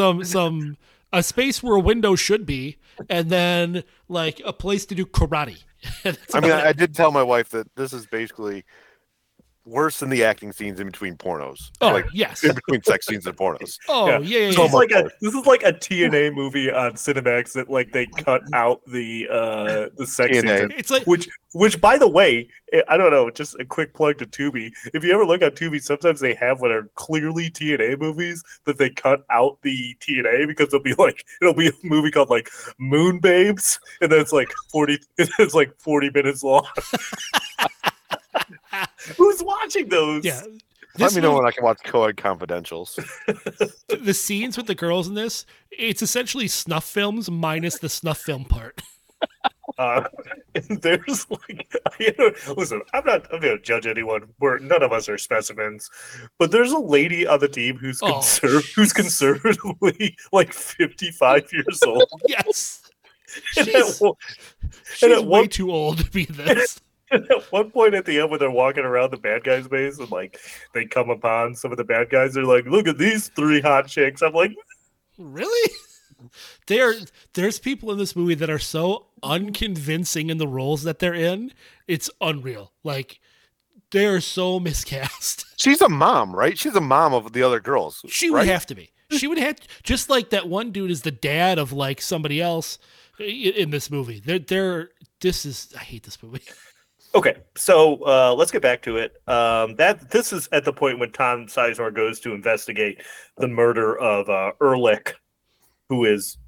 [SPEAKER 8] a space where a window should be, and then like a place to do karate.
[SPEAKER 5] I did tell my wife that this is basically worse than the acting scenes in between pornos.
[SPEAKER 8] Oh, yes.
[SPEAKER 5] In between sex scenes and pornos.
[SPEAKER 8] Oh, yeah.
[SPEAKER 9] This is like a TNA movie on Cinemax that like they cut out the sex scenes.
[SPEAKER 8] It's like
[SPEAKER 9] which by the way, I don't know, just a quick plug to Tubi. If you ever look on Tubi, sometimes they have what are clearly TNA movies that they cut out the TNA because it'll be a movie called like Moon Babes, and then it's like 40 minutes long. Who's watching those?
[SPEAKER 8] Yeah.
[SPEAKER 5] Let me know when I can watch Co-ed Confidentials.
[SPEAKER 8] The scenes with the girls in this, it's essentially snuff films minus the snuff film part.
[SPEAKER 9] There's listen, I'm not going to judge anyone. None of us are specimens, but there's a lady on the team who's conservatively like 55 years old.
[SPEAKER 8] Yes.
[SPEAKER 9] She's
[SPEAKER 8] way too old to be this.
[SPEAKER 9] And at one point at the end when they're walking around the bad guys' base and like they come upon some of the bad guys, they're like, look at these 3 hot chicks. I'm like,
[SPEAKER 8] really? There's people in this movie that are so unconvincing in the roles that they're in. It's unreal. Like they are so miscast.
[SPEAKER 5] She's a mom, right? She's a mom of the other girls.
[SPEAKER 8] She would have to be. She would have just like that one dude is the dad of like somebody else in this movie. I hate this movie.
[SPEAKER 9] Okay, so let's get back to it. This is at the point when Tom Sizemore goes to investigate the murder of Ehrlich, who is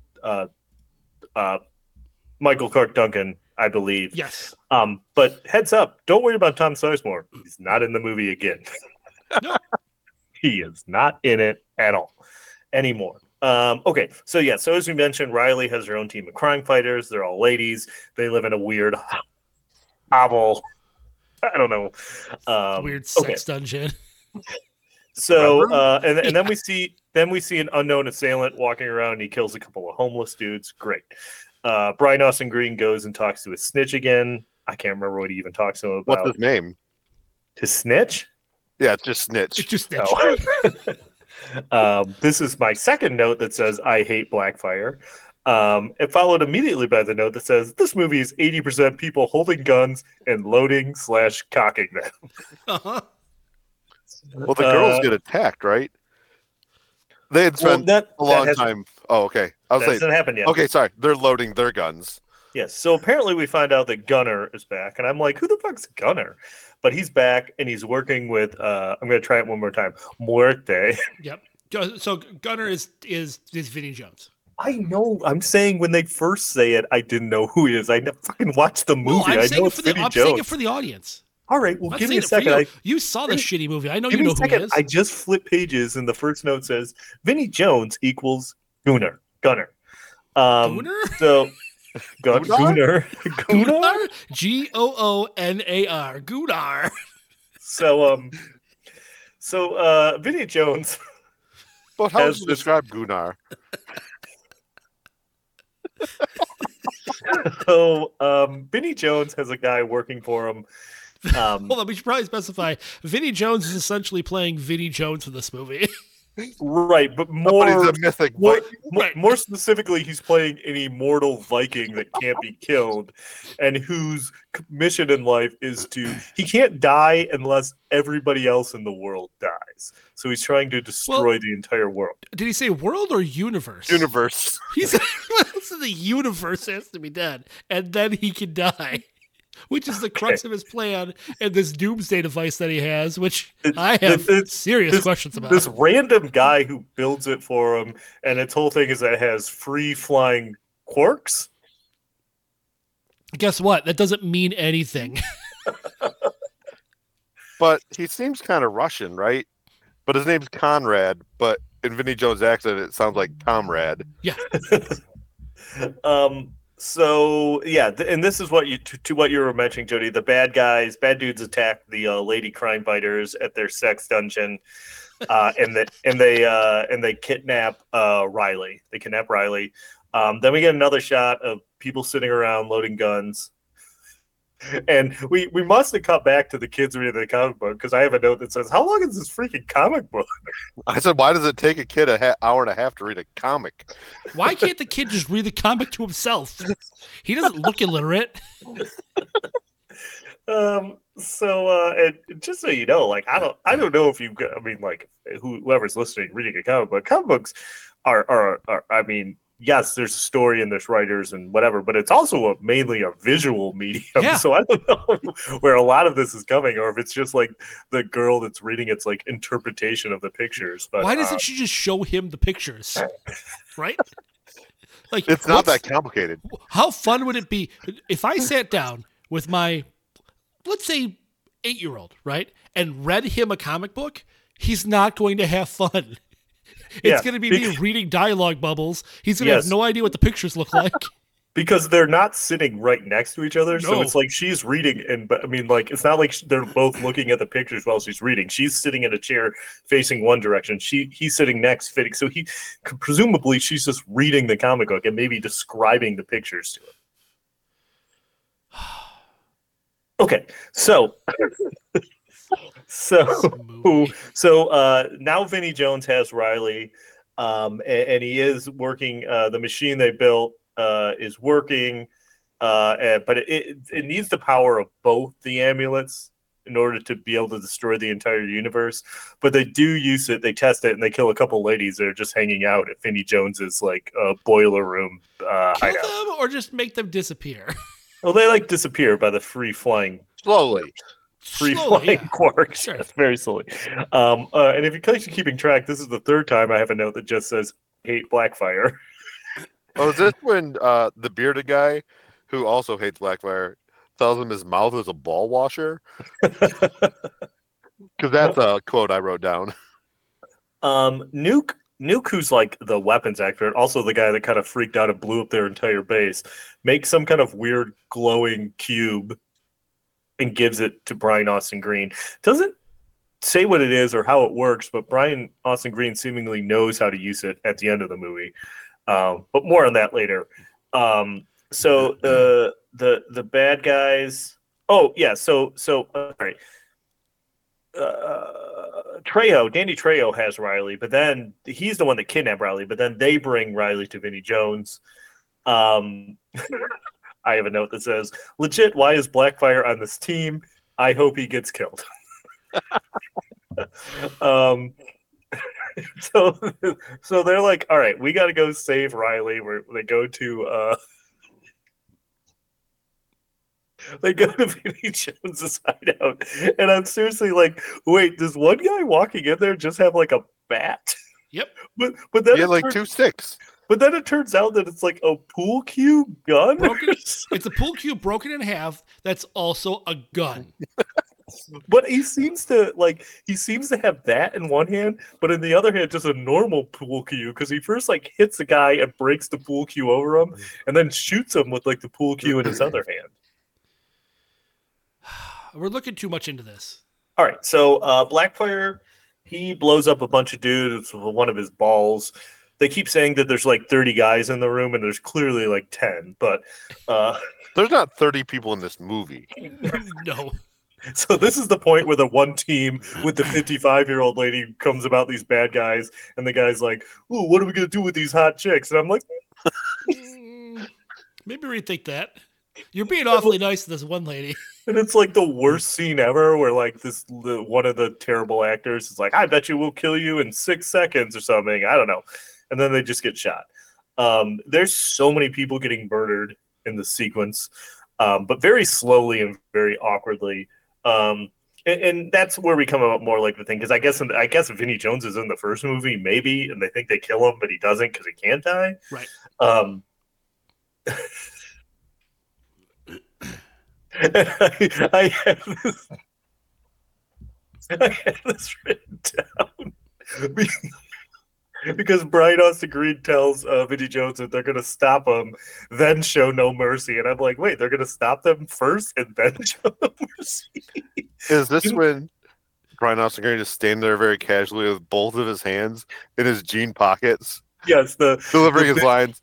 [SPEAKER 9] Michael Clark Duncan, I believe.
[SPEAKER 8] Yes.
[SPEAKER 9] But heads up, don't worry about Tom Sizemore. He's not in the movie again.
[SPEAKER 8] No.
[SPEAKER 9] He is not in it at all anymore. Okay, so as we mentioned, Riley has her own team of crime fighters. They're all ladies. They live in a weird hovel. I don't know.
[SPEAKER 8] Weird sex dungeon.
[SPEAKER 9] So and then we see an unknown assailant walking around and he kills a couple of homeless dudes. Great. Brian Austin Green goes and talks to his snitch again. I can't remember what he even talks to him about.
[SPEAKER 5] What's his name?
[SPEAKER 9] His snitch?
[SPEAKER 5] Yeah, it's just Snitch.
[SPEAKER 8] It's just Snitch.
[SPEAKER 9] This is my second note that says I hate Blackfire. It followed immediately by the note that says this movie is 80% people holding guns and loading/cocking them.
[SPEAKER 8] Uh-huh.
[SPEAKER 5] Well, the girls get attacked, right? They had spent a long time. Oh, okay.
[SPEAKER 9] That hasn't happened yet.
[SPEAKER 5] Okay, sorry. They're loading their guns.
[SPEAKER 9] Yes. So apparently we find out that Gunner is back, and I'm like, who the fuck's Gunner? But he's back, and he's working with. I'm going to try it one more time. Muerte.
[SPEAKER 8] Yep. So Gunner is Vinnie Jones.
[SPEAKER 9] I know. I'm saying when they first say it, I didn't know who he is. I fucking watched the movie.
[SPEAKER 8] No,
[SPEAKER 9] I'm saying
[SPEAKER 8] it for the audience.
[SPEAKER 9] All right. Well, give me a second.
[SPEAKER 8] You saw the shitty movie. I know you know who he is.
[SPEAKER 9] I just flipped pages, and the first note says Vinnie Jones equals Gunner.
[SPEAKER 8] Gunner?
[SPEAKER 9] So Gunnar.
[SPEAKER 8] Gunnar? Goonar. Gunnar.
[SPEAKER 9] So Vinnie Jones.
[SPEAKER 5] But how would you describe Gunnar?
[SPEAKER 9] So Vinnie Jones has a guy working for him.
[SPEAKER 8] Hold on, we should probably specify Vinnie Jones is essentially playing Vinnie Jones in this movie.
[SPEAKER 9] Right, but
[SPEAKER 5] He's a mythic.
[SPEAKER 9] more specifically, he's playing an immortal Viking that can't be killed, and whose mission in life is he can't die unless everybody else in the world dies. So he's trying to destroy the entire world.
[SPEAKER 8] Did he say world or universe?
[SPEAKER 5] Universe.
[SPEAKER 8] He said the universe has to be dead, and then he can die. Which is the crux of his plan and this doomsday device that he has, which I have serious questions about.
[SPEAKER 9] This random guy who builds it for him, and its whole thing is that it has free-flying quarks.
[SPEAKER 8] Guess what? That doesn't mean anything.
[SPEAKER 5] But he seems kind of Russian, right? But his name's Conrad, but in Vinnie Jones' accent, it sounds like Comrade.
[SPEAKER 8] Yeah.
[SPEAKER 9] So yeah, and this is what to what you were mentioning, Jody. The bad dudes attack the lady crime fighters at their sex dungeon, and they kidnap Riley. They kidnap Riley. Then we get another shot of people sitting around loading guns. And we must have cut back to the kids reading the comic book, because I have a note that says, how long is this freaking comic book?
[SPEAKER 5] I said, why does it take a kid an hour and a half to read a comic?
[SPEAKER 8] Why can't the kid just read the comic to himself? He doesn't look illiterate.
[SPEAKER 9] And just so you know, like, I don't know if whoever's listening reading a comic book, comic books are I mean, yes, there's a story and there's writers and whatever, but it's also mainly a visual medium.
[SPEAKER 8] Yeah.
[SPEAKER 9] So I don't know where a lot of this is coming, or if it's just like the girl that's reading its like interpretation of the pictures. But
[SPEAKER 8] why doesn't she just show him the pictures? Right? Like,
[SPEAKER 5] it's not that complicated.
[SPEAKER 8] How fun would it be if I sat down with my, let's say, 8-year-old, right, and read him a comic book? He's not going to have fun. It's going to be me reading dialogue bubbles. He's going to have no idea what the pictures look like.
[SPEAKER 9] Because they're not sitting right next to each other. No. So it's like she's reading, it's not like they're both looking at the pictures while she's reading. She's sitting in a chair facing one direction. He's sitting next, fitting. So presumably she's just reading the comic book and maybe describing the pictures to him. Okay, so now Vinnie Jones has Riley, and he is working. The machine they built is working, but it needs the power of both the amulets in order to be able to destroy the entire universe. But they do use it. They test it, and they kill a couple ladies that are just hanging out at Vinnie Jones's boiler room.
[SPEAKER 8] Kill them or just make them disappear.
[SPEAKER 9] Well, they disappear by the free flying
[SPEAKER 5] slowly.
[SPEAKER 9] Quarks.
[SPEAKER 8] Sure.
[SPEAKER 9] That's very silly. And if you're keeping track, this is the third time I have a note that just says hate Blackfire.
[SPEAKER 5] Oh, is this when the bearded guy, who also hates Blackfire, tells him his mouth is a ball washer? Because that's a quote I wrote down.
[SPEAKER 9] Nuke, who's like the weapons expert, also the guy that kind of freaked out and blew up their entire base, makes some kind of weird glowing cube and gives it to Brian Austin Green. Doesn't say what it is or how it works, but Brian Austin Green seemingly knows how to use it at the end of the movie. But more on that later. So the bad guys. Oh yeah. So all right. Danny Trejo has Riley, but then he's the one that kidnapped Riley. But then they bring Riley to Vinnie Jones. I have a note that says, legit, why is Blackfire on this team? I hope he gets killed. So they're like, all right, we got to go save Riley. They go to Vinnie Jones's hideout. And I'm seriously like, wait, does one guy walking in there just have like a bat?
[SPEAKER 8] Yep.
[SPEAKER 5] But then like 2 sticks.
[SPEAKER 9] But then it turns out that it's like a pool cue gun.
[SPEAKER 8] It's a pool cue broken in half that's also a gun.
[SPEAKER 9] But he seems to have that in one hand, but in the other hand, just a normal pool cue. Because he first hits the guy and breaks the pool cue over him, and then shoots him with the pool cue in his other hand.
[SPEAKER 8] We're looking too much into this.
[SPEAKER 9] All right, so Blackfire, he blows up a bunch of dudes with one of his balls. They keep saying that there's 30 guys in the room, and there's clearly 10. But
[SPEAKER 5] there's not 30 people in this movie.
[SPEAKER 8] No.
[SPEAKER 9] So this is the point where the one team with the 55-year-old lady comes about these bad guys, and the guy's like, "Ooh, what are we gonna do with these hot chicks?" And I'm like,
[SPEAKER 8] maybe rethink that. You're being awfully nice to this one lady.
[SPEAKER 9] And it's the worst scene ever, where one of the terrible actors is like, "I bet you we'll kill you in 6 seconds" or something. I don't know, and then they just get shot. There's so many people getting murdered in the sequence, but very slowly and very awkwardly. And that's where we come about more the thing, because I guess Vinnie Jones is in the first movie, maybe, and they think they kill him, but he doesn't because he can't die.
[SPEAKER 8] Right.
[SPEAKER 9] I have this written down because Brian Austin Green tells Vinnie Jones that they're going to stop him, then show no mercy. And I'm like, wait, they're going to stop them first and then show no mercy?
[SPEAKER 5] Is this when Brian Austin Green is standing there very casually with both of his hands in his jean pockets?
[SPEAKER 9] Yes,
[SPEAKER 5] delivering his lines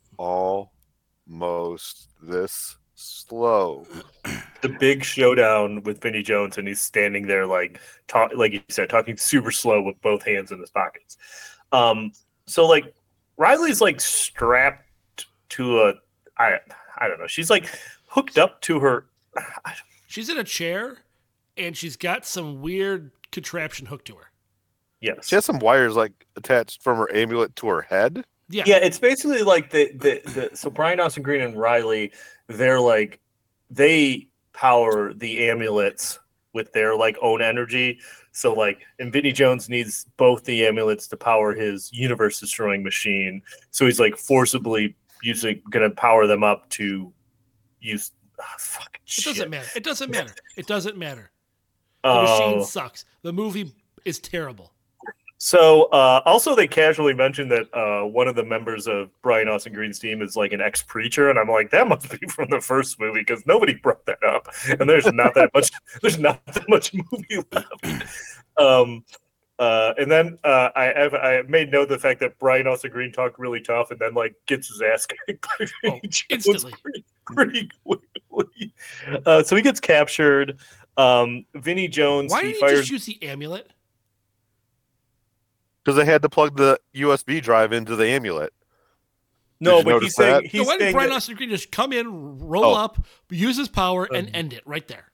[SPEAKER 5] almost this slow.
[SPEAKER 9] The big showdown with Vinnie Jones, and he's standing there like you said, talking super slow with both hands in his pockets. So Riley's strapped to I don't know. She's hooked up to her.
[SPEAKER 8] She's in a chair, and she's got some weird contraption hooked to her.
[SPEAKER 9] Yes,
[SPEAKER 5] she has some wires attached from her amulet to her head.
[SPEAKER 8] Yeah,
[SPEAKER 9] it's basically so Brian Austin Green and Riley, they're they power the amulets with their own energy. So and Vinnie Jones needs both the amulets to power his universe destroying machine. So he's forcibly gonna power them up to use
[SPEAKER 8] It doesn't matter. It doesn't matter. The machine sucks. The movie is terrible.
[SPEAKER 9] So also they casually mentioned that one of the members of Brian Austin Green's team is an ex-preacher, and I'm like, that must be from the first movie because nobody brought that up, and there's not that much movie left. And then I made note of the fact that Brian Austin Green talked really tough and then gets his ass kicked by Vinnie Jones
[SPEAKER 8] instantly.
[SPEAKER 9] Pretty quickly. So he gets captured. Vinnie Jones.
[SPEAKER 8] Why did he just use the amulet?
[SPEAKER 5] Because they had to plug the USB drive into the amulet.
[SPEAKER 9] No, but he's saying
[SPEAKER 8] why did Brian Austin Green just come in, roll up, use his power, and end it right there?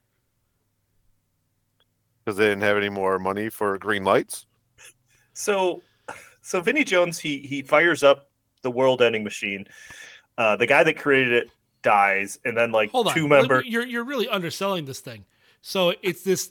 [SPEAKER 5] Because they didn't have any more money for green lights.
[SPEAKER 9] So Vinnie Jones, he fires up the world-ending machine. The guy that created it dies, and then
[SPEAKER 8] Hold on.
[SPEAKER 9] two members.
[SPEAKER 8] You're really underselling this thing. So it's this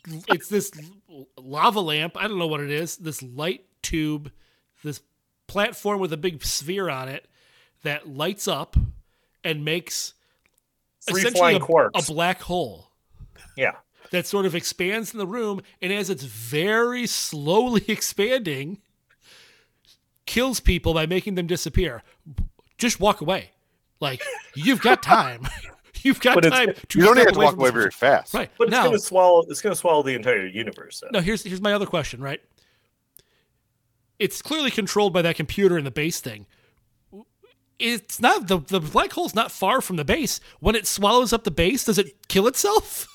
[SPEAKER 8] lava lamp. I don't know what it is. This light tube, this platform with a big sphere on it that lights up and makes essentially a black hole.
[SPEAKER 9] Yeah.
[SPEAKER 8] That sort of expands in the room, and as it's very slowly expanding, kills people by making them disappear. Just walk away. You've got time. You've got time to.
[SPEAKER 5] You don't have to walk away very fast,
[SPEAKER 8] right?
[SPEAKER 9] But it's going to swallow the entire universe.
[SPEAKER 8] No, here's my other question. Right, it's clearly controlled by that computer in the base thing. It's not the black hole's not far from the base. When it swallows up the base, does it kill itself?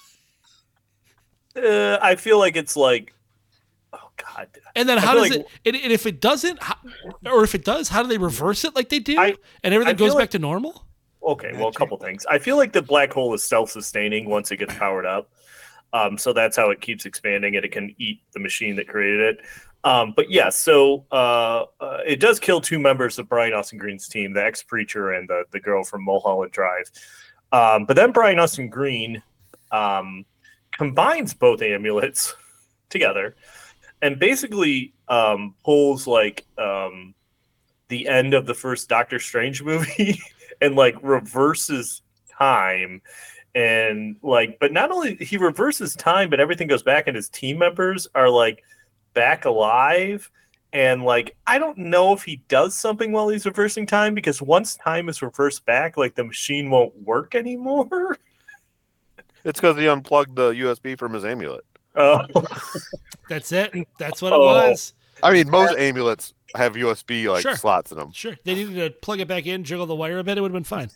[SPEAKER 9] I feel like it's oh God.
[SPEAKER 8] And then how does it? And if it doesn't, or if it does, how do they reverse it like they do? And everything goes back to normal.
[SPEAKER 9] Okay, well, a couple things. I feel like the black hole is self-sustaining once it gets powered up. So that's how it keeps expanding, and it can eat the machine that created it. But yeah, so it does kill two members of Brian Austin Green's team, the ex-preacher and the girl from Mulholland Drive. But then Brian Austin Green combines both amulets together and basically pulls the end of the first Doctor Strange movie and reverses time And like, but not only he reverses time, but everything goes back, and his team members are like back alive. And like, I don't know if he does something while he's reversing time, because once time is reversed back, like the machine won't work anymore.
[SPEAKER 5] It's because he unplugged the USB from his amulet.
[SPEAKER 9] Oh,
[SPEAKER 8] That's it. That's what it was.
[SPEAKER 5] I mean, most amulets have USB like
[SPEAKER 8] Sure.
[SPEAKER 5] slots in them.
[SPEAKER 8] Sure. They needed to plug it back in, jiggle the wire a bit. It would have been fine.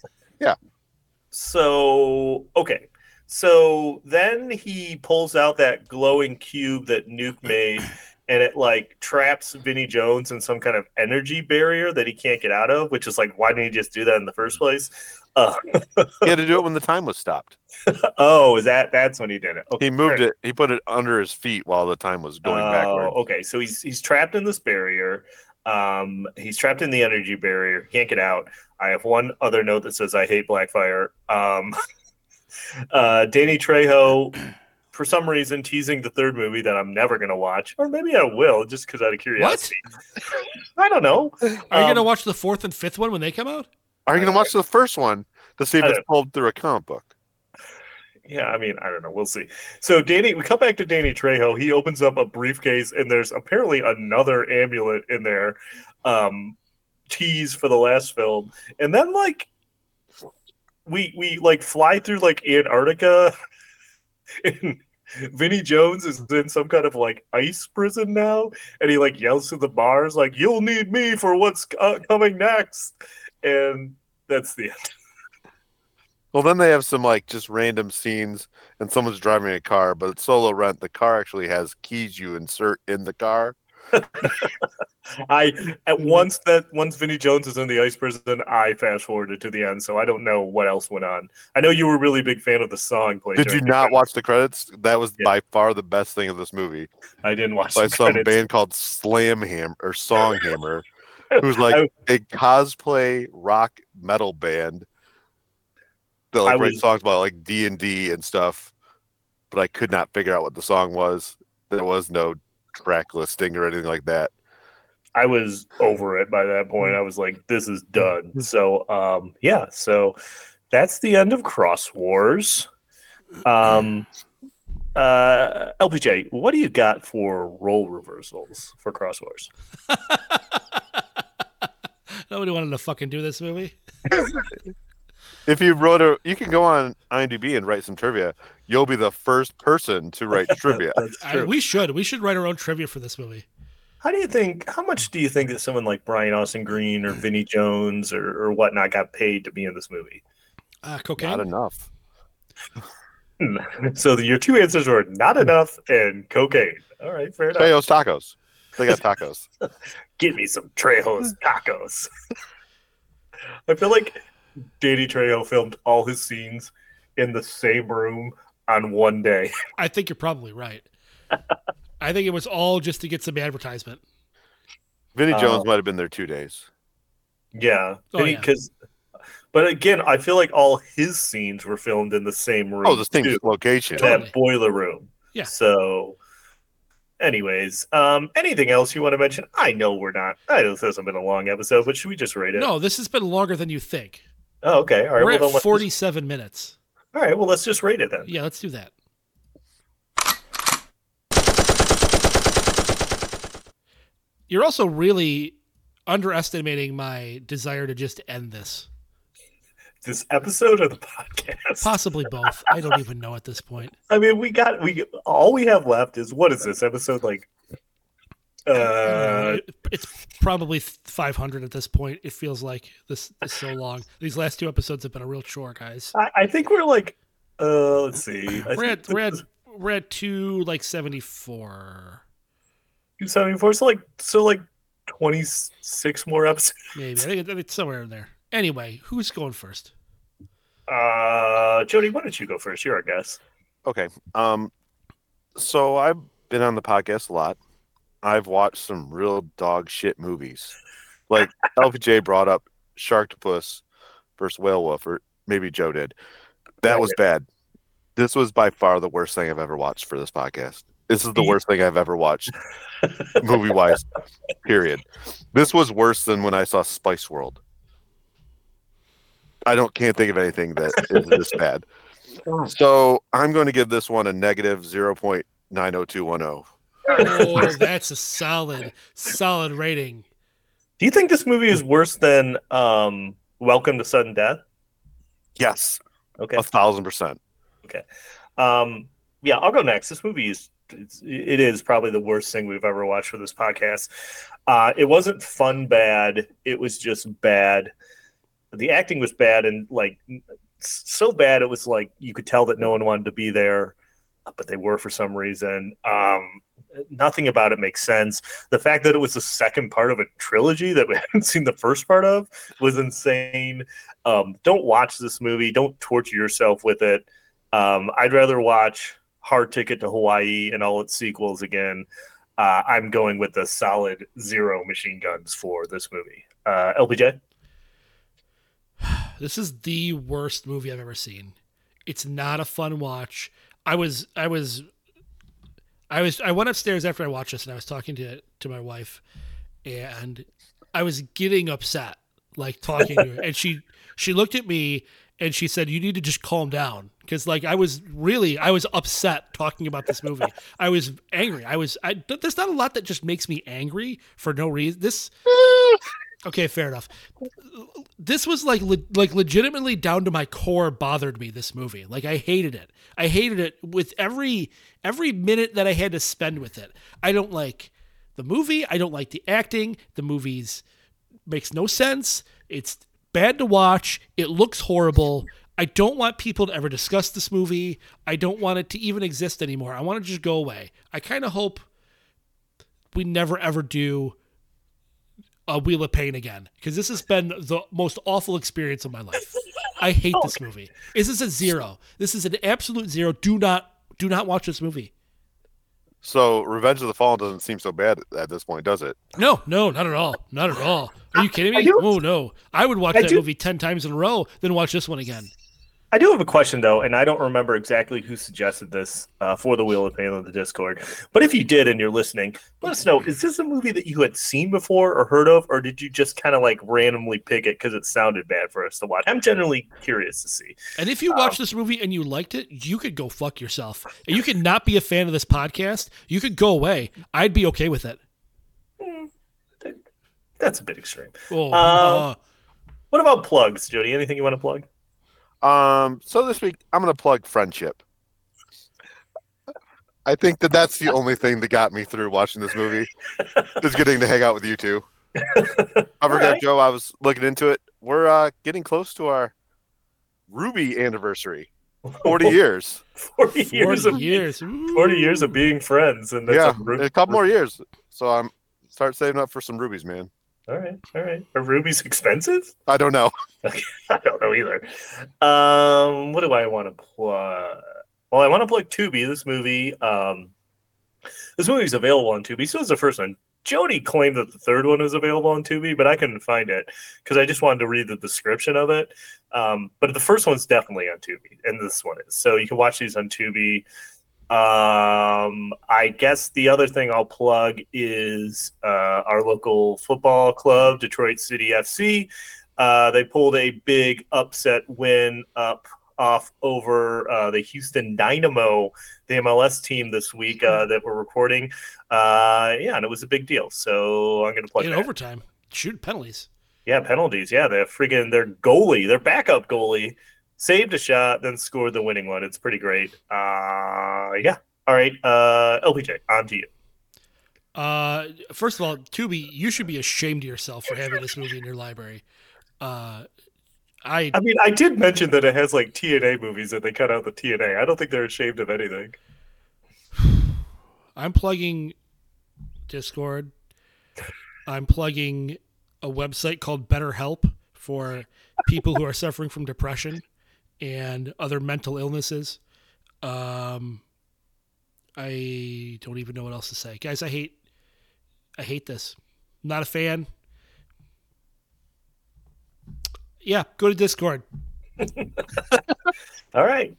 [SPEAKER 9] so okay. So then he pulls out that glowing cube that Nuke made, and it like traps Vinnie Jones in some kind of energy barrier that he can't get out of, which is like, why didn't he just do that in the first place?
[SPEAKER 5] He had to do it when the time was stopped.
[SPEAKER 9] Oh, that's when he did it. Okay,
[SPEAKER 5] He moved it. He put it under his feet while the time was going backward.
[SPEAKER 9] Okay, so he's trapped in this barrier. He's trapped in the energy barrier. Can't get out. I have one other note that says I hate Blackfire. Danny Trejo, for some reason, teasing the third movie that I'm never going to watch, or maybe I will, just because out of curiosity. I don't know.
[SPEAKER 8] Are you going to watch the fourth and fifth one when they come out?
[SPEAKER 5] Are you going to watch the first one to see if
[SPEAKER 9] I
[SPEAKER 5] it's
[SPEAKER 9] don't-
[SPEAKER 5] pulled through a comic book?
[SPEAKER 9] Yeah, I mean, I don't know. We'll see. So we come back to Danny Trejo. He opens up a briefcase, and there's apparently another amulet in there, tease for the last film. And then like we like fly through like Antarctica, and Vinnie Jones is in some kind of like ice prison now, and he like yells to the bars like, "You'll need me for what's coming next," and that's the end.
[SPEAKER 5] Well, then they have some like just random scenes, and someone's driving a car, but it's Solo Rent. The car actually has keys you insert in the car.
[SPEAKER 9] Once Vinnie Jones is in the ice prison, I fast forwarded to the end, so I don't know what else went on. I know you were a really big fan of the song played.
[SPEAKER 5] Did you
[SPEAKER 9] during
[SPEAKER 5] not
[SPEAKER 9] the
[SPEAKER 5] watch the credits? That was
[SPEAKER 9] Yeah.
[SPEAKER 5] by far the best thing of this movie.
[SPEAKER 9] I didn't watch
[SPEAKER 5] By
[SPEAKER 9] the
[SPEAKER 5] some
[SPEAKER 9] credits.
[SPEAKER 5] band called Slamhammer or Songhammer, who's like a cosplay rock metal band that like write songs about like D&D and stuff. But I could not figure out what the song was. There was no track listing or anything like that.
[SPEAKER 9] I was over it by that point. I was like, this is done. So yeah, so that's the end of Cross Wars. LPJ, what do you got for role reversals for Cross Wars?
[SPEAKER 8] Nobody wanted to fucking do this movie.
[SPEAKER 5] If you you can go on IMDb and write some trivia. You'll be the first person to write trivia.
[SPEAKER 9] That's true.
[SPEAKER 8] We should write our own trivia for this movie.
[SPEAKER 9] How much do you think that someone like Brian Austin Green or Vinnie Jones or whatnot got paid to be in this movie?
[SPEAKER 8] Cocaine.
[SPEAKER 5] Not enough.
[SPEAKER 9] So your two answers were not enough and cocaine. All right, fair enough.
[SPEAKER 5] Trejo's Tacos. They got tacos.
[SPEAKER 9] Give me some Trejo's tacos. I feel like Danny Trejo filmed all his scenes in the same room on one day.
[SPEAKER 8] I think you're probably right. I think it was all just to get some advertisement.
[SPEAKER 5] Vinnie Jones might have been there 2 days.
[SPEAKER 9] Yeah.
[SPEAKER 8] Oh, yeah.
[SPEAKER 9] But again, I feel like all his scenes were filmed in the same room.
[SPEAKER 5] Oh, the same
[SPEAKER 9] too.
[SPEAKER 5] location.
[SPEAKER 8] Totally.
[SPEAKER 9] That boiler room.
[SPEAKER 8] Yeah.
[SPEAKER 9] So anyways, anything else you want to mention? I know this hasn't been a long episode, but should we just rate it?
[SPEAKER 8] No, this has been longer than you think.
[SPEAKER 9] Oh, okay. All right.
[SPEAKER 8] We're
[SPEAKER 9] Well, then
[SPEAKER 8] at
[SPEAKER 9] let's
[SPEAKER 8] 47 minutes.
[SPEAKER 9] all right. Well, let's just rate it then.
[SPEAKER 8] Yeah, let's do that. You're also really underestimating my desire to just end this.
[SPEAKER 9] This episode or the podcast?
[SPEAKER 8] Possibly both. I don't even know at this point.
[SPEAKER 9] I mean, all we have left is, what is this episode like?
[SPEAKER 8] It's probably 500 at this point. It feels like this is so long. These last two episodes have been a real chore, guys.
[SPEAKER 9] I think we're like, let's see.
[SPEAKER 8] We're at 274.
[SPEAKER 9] 274. So like 26 more episodes.
[SPEAKER 8] Maybe. I think it's somewhere in there. Anyway, who's going first?
[SPEAKER 9] Jody, why don't you go first? You're our guest.
[SPEAKER 5] Okay. So I've been on the podcast a lot. I've watched some real dog shit movies. Like LPJ brought up Sharktopus versus Whale Wolf, or maybe Joe did. That was bad. This was by far the worst thing I've ever watched for this podcast. This is the worst thing I've ever watched, movie-wise, period. This was worse than when I saw Spice World. Can't think of anything that is this bad. So I'm going to give this one a negative 0.90210.
[SPEAKER 8] Oh, that's a solid rating.
[SPEAKER 9] Do you think this movie is worse than Welcome to Sudden Death?
[SPEAKER 5] Yes.
[SPEAKER 9] Okay.
[SPEAKER 5] 1,000%.
[SPEAKER 9] Okay. Yeah, I'll go next. This movie is probably the worst thing we've ever watched for this podcast. It wasn't fun bad. It was just bad. The acting was bad, and like so bad it was like you could tell that no one wanted to be there, but they were for some reason. Nothing about it makes sense. The fact that it was the second part of a trilogy that we hadn't seen the first part of was insane. Don't watch this movie. Don't torture yourself with it. I'd rather watch Hard Ticket to Hawaii and all its sequels again. I'm going with the solid 0 machine guns for this movie. LPJ?
[SPEAKER 8] This is the worst movie I've ever seen. It's not a fun watch. I went upstairs after I watched this, and I was talking to my wife, and I was getting upset, like talking to her, and she looked at me and she said, "You need to just calm down," because like I was upset talking about this movie. I was angry. There's not a lot that just makes me angry for no reason. Okay, fair enough. This was like legitimately down to my core bothered me, this movie. Like I hated it. I hated it with every minute that I had to spend with it. I don't like the movie. I don't like the acting. The movie's makes no sense. It's bad to watch. It looks horrible. I don't want people to ever discuss this movie. I don't want it to even exist anymore. I want it to just go away. I kind of hope we never ever do a Wheel of Pain again, because this has been the most awful experience of my life. I hate this movie. This is a 0. This is an absolute 0. Do not watch this movie.
[SPEAKER 5] So Revenge of the Fallen doesn't seem so bad at this point, does it?
[SPEAKER 8] No, not at all. Not at all. Are you kidding me? Oh no. I would watch that movie 10 times in a row, then watch this one again.
[SPEAKER 9] I do have a question, though, and I don't remember exactly who suggested this for the Wheel of Pain on the Discord. But if you did and you're listening, let us know. Is this a movie that you had seen before or heard of, or did you just kind of like randomly pick it because it sounded bad for us to watch? I'm generally curious to see.
[SPEAKER 8] And if you watched this movie and you liked it, you could go fuck yourself. And you could not be a fan of this podcast. You could go away. I'd be okay with it.
[SPEAKER 9] That's a bit extreme.
[SPEAKER 8] What
[SPEAKER 9] about plugs, Jody? Anything you want to plug?
[SPEAKER 5] So this week I'm going to plug Friendship. I think that's the only thing that got me through watching this movie is getting to hang out with you two. I forgot, Joe. I was looking into it. We're getting close to our Ruby anniversary. 40 years.
[SPEAKER 9] 40 years of being friends, and
[SPEAKER 5] that's a couple more years. So I'm start saving up for some rubies, man.
[SPEAKER 9] All right. Are rubies expensive?
[SPEAKER 5] I don't know.
[SPEAKER 9] Okay. I don't know either. What do I want to plug? Well, I want to plug Tubi. This movie is available on Tubi. So is the first one. Jody claimed that the third one was available on Tubi, but I couldn't find it because I just wanted to read the description of it. But the first one's definitely on Tubi, and this one is. So you can watch these on Tubi. I guess the other thing I'll plug is our local football club, Detroit City FC. They pulled a big upset win off over the Houston Dynamo, the MLS team this week that we're recording. And it was a big deal. So I'm going to plug
[SPEAKER 8] in
[SPEAKER 9] that.
[SPEAKER 8] Overtime. Shoot penalties.
[SPEAKER 9] Yeah, penalties. Yeah, their goalie, their backup goalie, saved a shot, then scored the winning one. It's pretty great. Yeah. All right. LPJ, on to you.
[SPEAKER 8] First of all, Tubi, you should be ashamed of yourself for having this movie in your library. I
[SPEAKER 9] mean, I did mention that it has like TNA movies that they cut out the TNA. I don't think they're ashamed of anything.
[SPEAKER 8] I'm plugging Discord. I'm plugging a website called BetterHelp for people who are suffering from depression and other mental illnesses. I don't even know what else to say. Guys, I hate this. Not a fan. Yeah, go to Discord.
[SPEAKER 9] All right.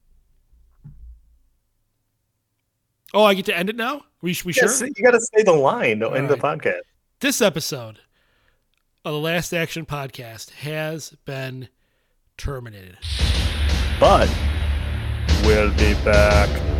[SPEAKER 8] Oh, I get to end it now? We sure?
[SPEAKER 9] You got to say the line to end the podcast.
[SPEAKER 8] This episode of the Last Action Podcast has been terminated.
[SPEAKER 9] But will be back.